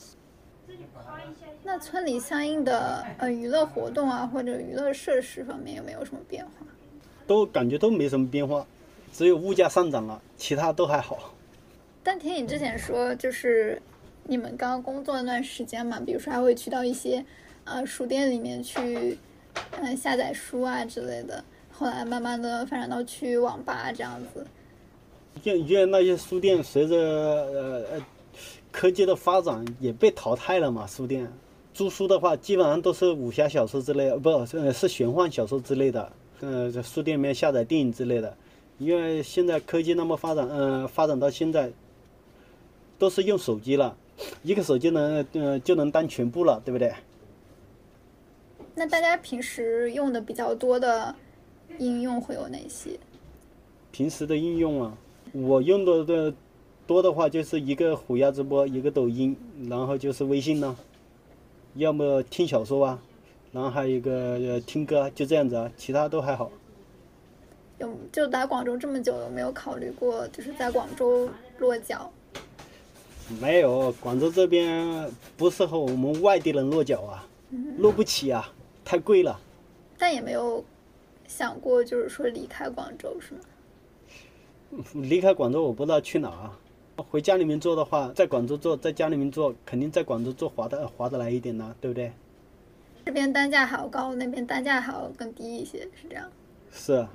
[SPEAKER 1] 那村里相应的娱乐活动啊，或者娱乐设施方面有没有什么变化？
[SPEAKER 3] 都感觉都没什么变化，只有物价上涨了，其他都还好。
[SPEAKER 1] 但听你之前说，就是你们刚刚工作那段时间嘛，比如说还会去到一些书店里面去下载书啊之类的，后来慢慢的发展到去网吧这样子。
[SPEAKER 3] 因为那些书店随着科技的发展也被淘汰了嘛，书店租书的话基本上都是武侠小说之类的，不是玄幻小说之类的，在书店里面下载电影之类的。因为现在科技那么发展，发展到现在都是用手机了，一个手机就能当全部了，对不对？
[SPEAKER 1] 那大家平时用的比较多的应用会有哪些？
[SPEAKER 3] 平时的应用啊，我用的多的话就是一个虎牙直播，一个抖音，然后就是微信呢，要么听小说啊，然后还有一个听歌，就这样子啊，其他都还好。
[SPEAKER 1] 就来广州这么久，有没有考虑过就是在广州落脚？
[SPEAKER 3] 没有，广州这边不适合我们外地人落脚啊，落不起啊，太贵了。
[SPEAKER 1] 但也没有想过就是说离开广州是吗？
[SPEAKER 3] 离开广州我不知道去哪啊。回家里面做的话，在广州做，在家里面做，肯定在广州做划得来一点呢，对不对？
[SPEAKER 1] 这边单价还要高，那边单价还要更低一些，是这样。
[SPEAKER 3] 是。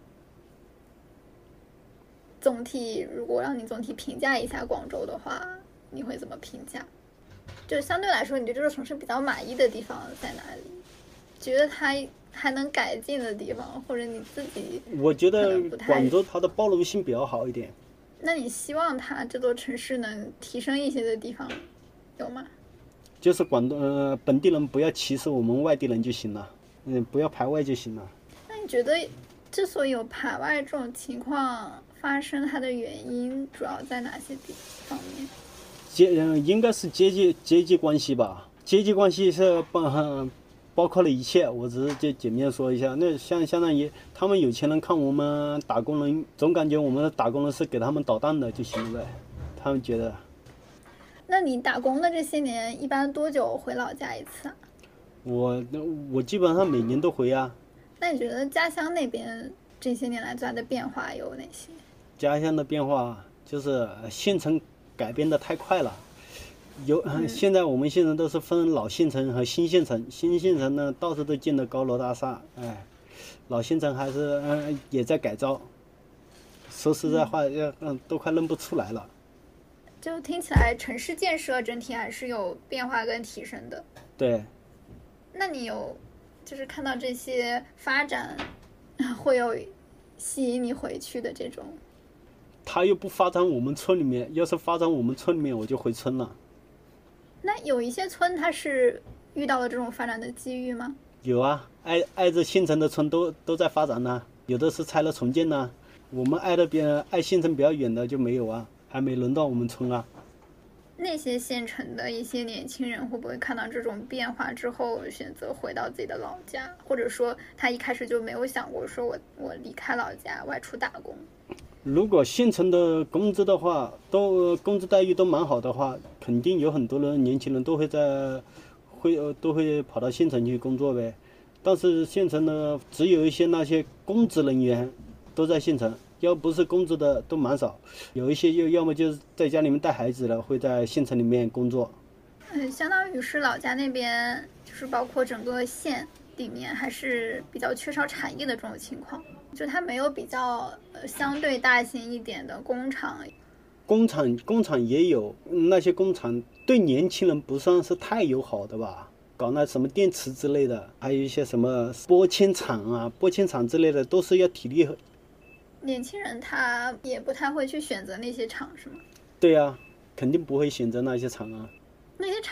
[SPEAKER 1] 总体如果让你总体评价一下广州的话，你会怎么评价？就相对来说，你对这个城市比较满意的地方在哪里？觉得它还能改进的地方，或者你自己
[SPEAKER 3] 我觉得广州它的包容性比较好一点。
[SPEAKER 1] 那你希望它这座城市能提升一些的地方有吗？
[SPEAKER 3] 就是本地人不要歧视我们外地人就行了，不要排外就行了。
[SPEAKER 1] 那你觉得之所以有排外这种情况发生，它的原因主要在哪些方面？
[SPEAKER 3] 应该是阶级关系吧。阶级关系是包括了一切，我只是简面说一下。那相当于他们有钱人看我们打工人，总感觉我们的打工人是给他们捣蛋的就行了呗，他们觉得。
[SPEAKER 1] 那你打工的这些年，一般多久回老家一次啊？
[SPEAKER 3] 我基本上每年都回啊。
[SPEAKER 1] 那你觉得家乡那边这些年来最大的变化有哪些？
[SPEAKER 3] 家乡的变化就是县城改变的太快了。现在我们县城都是分老县城和新县城，新县城呢到处都建的高楼大厦，老县城还是也在改造。说实在话，都快认不出来了。
[SPEAKER 1] 就听起来城市建设整体还是有变化跟提升的。
[SPEAKER 3] 对。
[SPEAKER 1] 那你有就是看到这些发展，会有吸引你回去的这种？
[SPEAKER 3] 他又不发展我们村里面，要是发展我们村里面，我就回村了。
[SPEAKER 1] 那有一些村它是遇到了这种发展的机遇吗？
[SPEAKER 3] 有啊，挨着县城的村都在发展呢，有的是拆了重建呢。我们挨县城比较远的就没有啊，还没轮到我们村啊。
[SPEAKER 1] 那些县城的一些年轻人会不会看到这种变化之后选择回到自己的老家，或者说他一开始就没有想过说我离开老家外出打工？
[SPEAKER 3] 如果县城的工资的话，工资待遇都蛮好的话，肯定有很多年轻人都会跑到县城去工作呗。但是县城呢，只有一些那些公职人员都在县城，要不是公职的都蛮少。有一些要么就是在家里面带孩子的，会在县城里面工作。
[SPEAKER 1] 相当于是老家那边，就是包括整个县里面还是比较缺少产业的这种情况。就它没有比较相对大型一点的工厂。
[SPEAKER 3] 工厂也有，那些工厂对年轻人不算是太友好的吧，搞那什么电池之类的，还有一些什么玻纤厂之类的，都是要体力。
[SPEAKER 1] 年轻人他也不太会去选择那些厂是吗？
[SPEAKER 3] 对啊，肯定不会选择那些厂啊。
[SPEAKER 1] 那些厂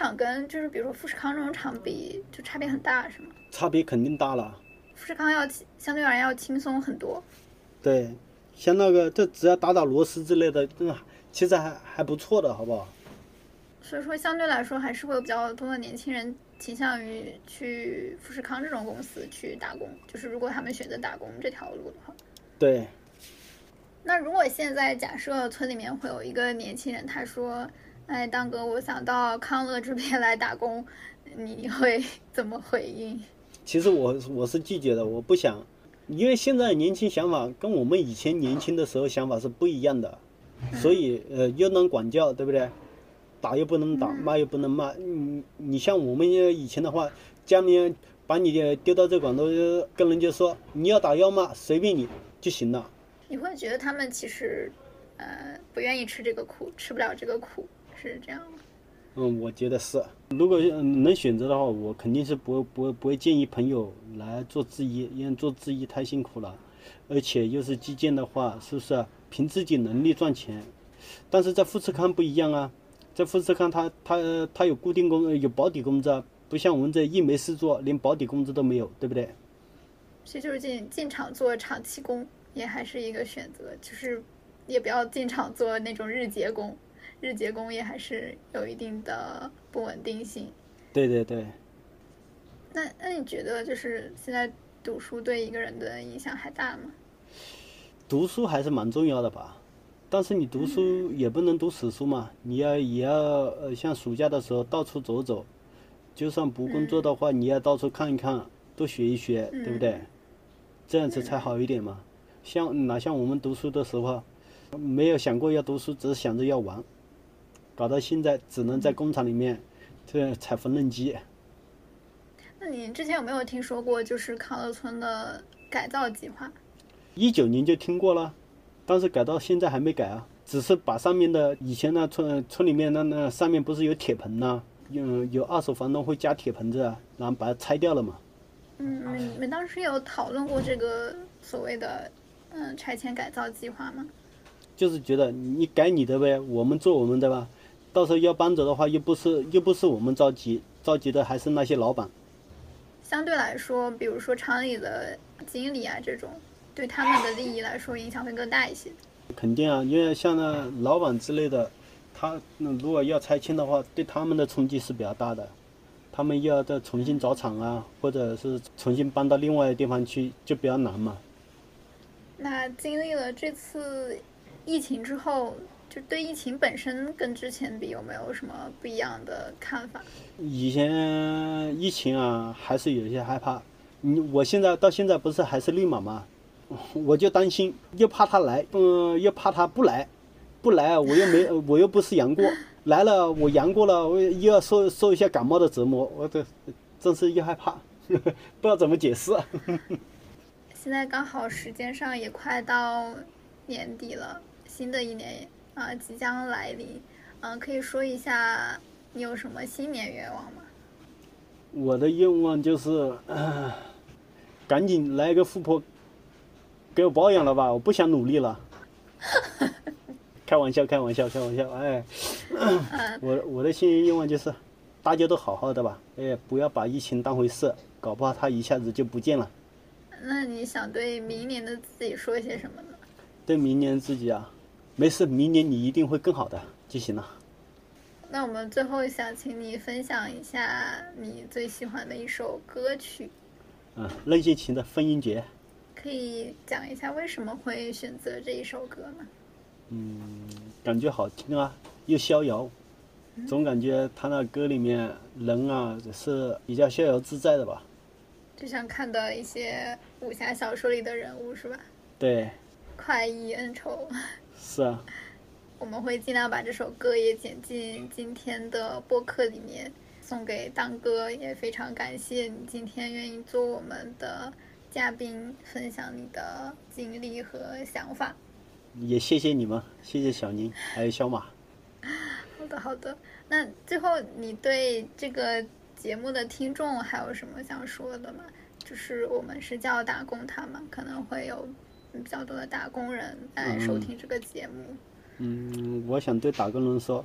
[SPEAKER 1] 厂跟就是比如说富士康这种厂比，就差别很大是吗？
[SPEAKER 3] 差别肯定大了。
[SPEAKER 1] 富士康相对而言要轻松很多。
[SPEAKER 3] 对，像那个这只要打打螺丝之类的，其实还不错的，好不好？
[SPEAKER 1] 所以说相对来说还是会有比较多的年轻人倾向于去富士康这种公司去打工，就是如果他们选择打工这条路的话。
[SPEAKER 3] 对。
[SPEAKER 1] 那如果现在假设村里面会有一个年轻人，他说：“哎，当哥，我想到康乐这边来打工，你会怎么回应？”
[SPEAKER 3] 其实我是拒绝的，我不想，因为现在年轻想法跟我们以前年轻的时候想法是不一样的，所以又能管教，对不对？打又不能打，骂又不能骂。你像我们以前的话，家里面把你丢到这广州，跟人家说你要打要骂随便你就行了。
[SPEAKER 1] 你会觉得他们其实不愿意吃这个苦，吃不了这个苦，是这样吗？
[SPEAKER 3] 我觉得是。如果能选择的话，我肯定是不会建议朋友来做制衣，因为做制衣太辛苦了，而且又是基建的话，是不是凭自己能力赚钱？但是在富士康不一样啊，在富士康它有固定工有保底工资啊，不像我们这一没事做，连保底工资都没有，对不对？
[SPEAKER 1] 所以就是进厂做长期工也还是一个选择，就是也不要进厂做那种日结工，日结工也还是有一定的不稳定性。
[SPEAKER 3] 对对对。
[SPEAKER 1] 那你觉得就是现在读书对一个人的影响还大吗？
[SPEAKER 3] 读书还是蛮重要的吧，但是你读书也不能读死书嘛，你也要像暑假的时候到处走走，就算不工作的话，你要到处看一看，多学一学，对不对？这样子才好一点嘛。像我们读书的时候，没有想过要读书，只是想着要玩，搞到现在只能在工厂里面这踩缝纫机。
[SPEAKER 1] 那你之前有没有听说过就是康乐村的改造计划
[SPEAKER 3] ？19年就听过了，但是改到现在还没改啊，只是把上面的以前那村里面那上面不是有铁盆呐，有二手房东会加铁盆子啊，然后把它拆掉了嘛。
[SPEAKER 1] 你们当时有讨论过这个所谓的拆迁改造计划吗？
[SPEAKER 3] 就是觉得你改你的呗，我们做我们的吧，到时候要搬走的话，又不是我们着急的还是那些老板。
[SPEAKER 1] 相对来说，比如说厂里的经理啊这种，对他们的利益来说影响会更大一些。
[SPEAKER 3] 肯定啊，因为像那老板之类的，他如果要拆迁的话，对他们的冲击是比较大的，他们要再重新找厂啊，或者是重新搬到另外的地方去，就比较难嘛。
[SPEAKER 1] 那经历了这次疫情之后，就对疫情本身跟之前比有没有什么不一样的看法？
[SPEAKER 3] 以前疫情啊，还是有些害怕。我到现在不是还是绿码吗？我就担心，又怕他来，又怕他不来，不来我又不是阳过，来了我阳过了，我又要受一下感冒的折磨，我真是又害怕，不知道怎么解释。
[SPEAKER 1] 现在刚好时间上也快到年底了，新的一年即将来临，可以说一下你有什么新年愿望吗？
[SPEAKER 3] 我的愿望就是，赶紧来个富婆给我保养了吧，我不想努力了。开玩笑，哎，我的新年愿望就是，大家都好好的吧，哎，不要把疫情当回事，搞不好它一下子就不见了。
[SPEAKER 1] 那你想对明年的自己说些什么呢？
[SPEAKER 3] 对明年自己啊，没事，明年你一定会更好的就行了。
[SPEAKER 1] 那我们最后想请你分享一下你最喜欢的一首歌曲。
[SPEAKER 3] 任贤齐的《风音节》。
[SPEAKER 1] 可以讲一下为什么会选择这一首歌吗？
[SPEAKER 3] 感觉好听啊，又逍遥，总感觉他那歌里面人啊是比较逍遥自在的吧。
[SPEAKER 1] 就像看到一些武侠小说里的人物是吧？
[SPEAKER 3] 对，
[SPEAKER 1] 快意恩仇。
[SPEAKER 3] 是啊。
[SPEAKER 1] 我们会尽量把这首歌也剪进今天的播客里面，送给当哥。也非常感谢你今天愿意做我们的嘉宾，分享你的经历和想法。
[SPEAKER 3] 也谢谢你们，谢谢小宁还有小马。
[SPEAKER 1] 好的。那最后你对这个节目的听众还有什么想说的吗？就是我们是叫打工他们，可能会有比较多的打工人来收听这个节目。
[SPEAKER 3] 我想对打工人说，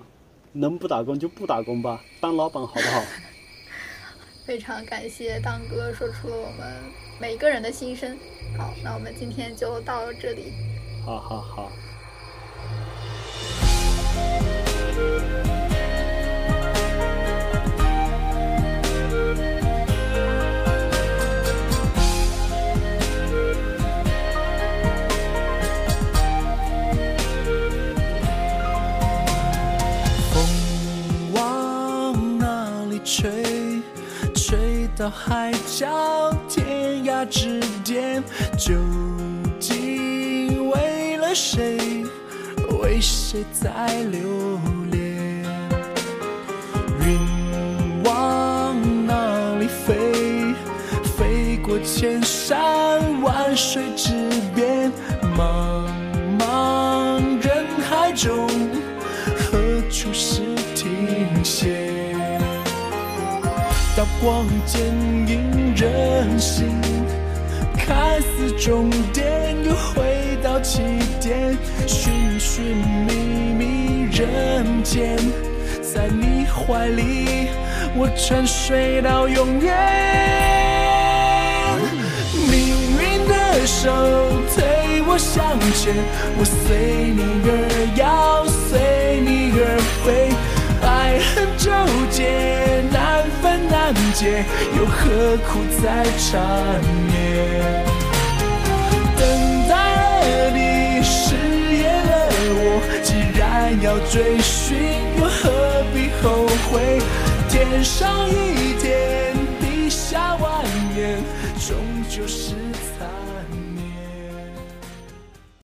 [SPEAKER 3] 能不打工就不打工吧，当老板好不好？
[SPEAKER 1] 非常感谢当哥说出了我们每一个人的心声。好，那我们今天就到这里。
[SPEAKER 3] 好好好。
[SPEAKER 4] 风往哪里吹？吹到海角天涯之间，究竟为了谁？为谁在留恋？云往哪里飞？飞过千山万水之边，茫茫人海中，何处是停歇？刀光剑影人心，看似终点，又回到起点，寻寻觅觅人间，在你怀里，我沉睡到永远。命运的手推我向前，我随你而摇，随你而飞，爱恨纠结，难分难解，又何苦再缠绵？等待了你，誓言了我，既然要追寻，又何必后悔？天上一天，地下万年，终究是残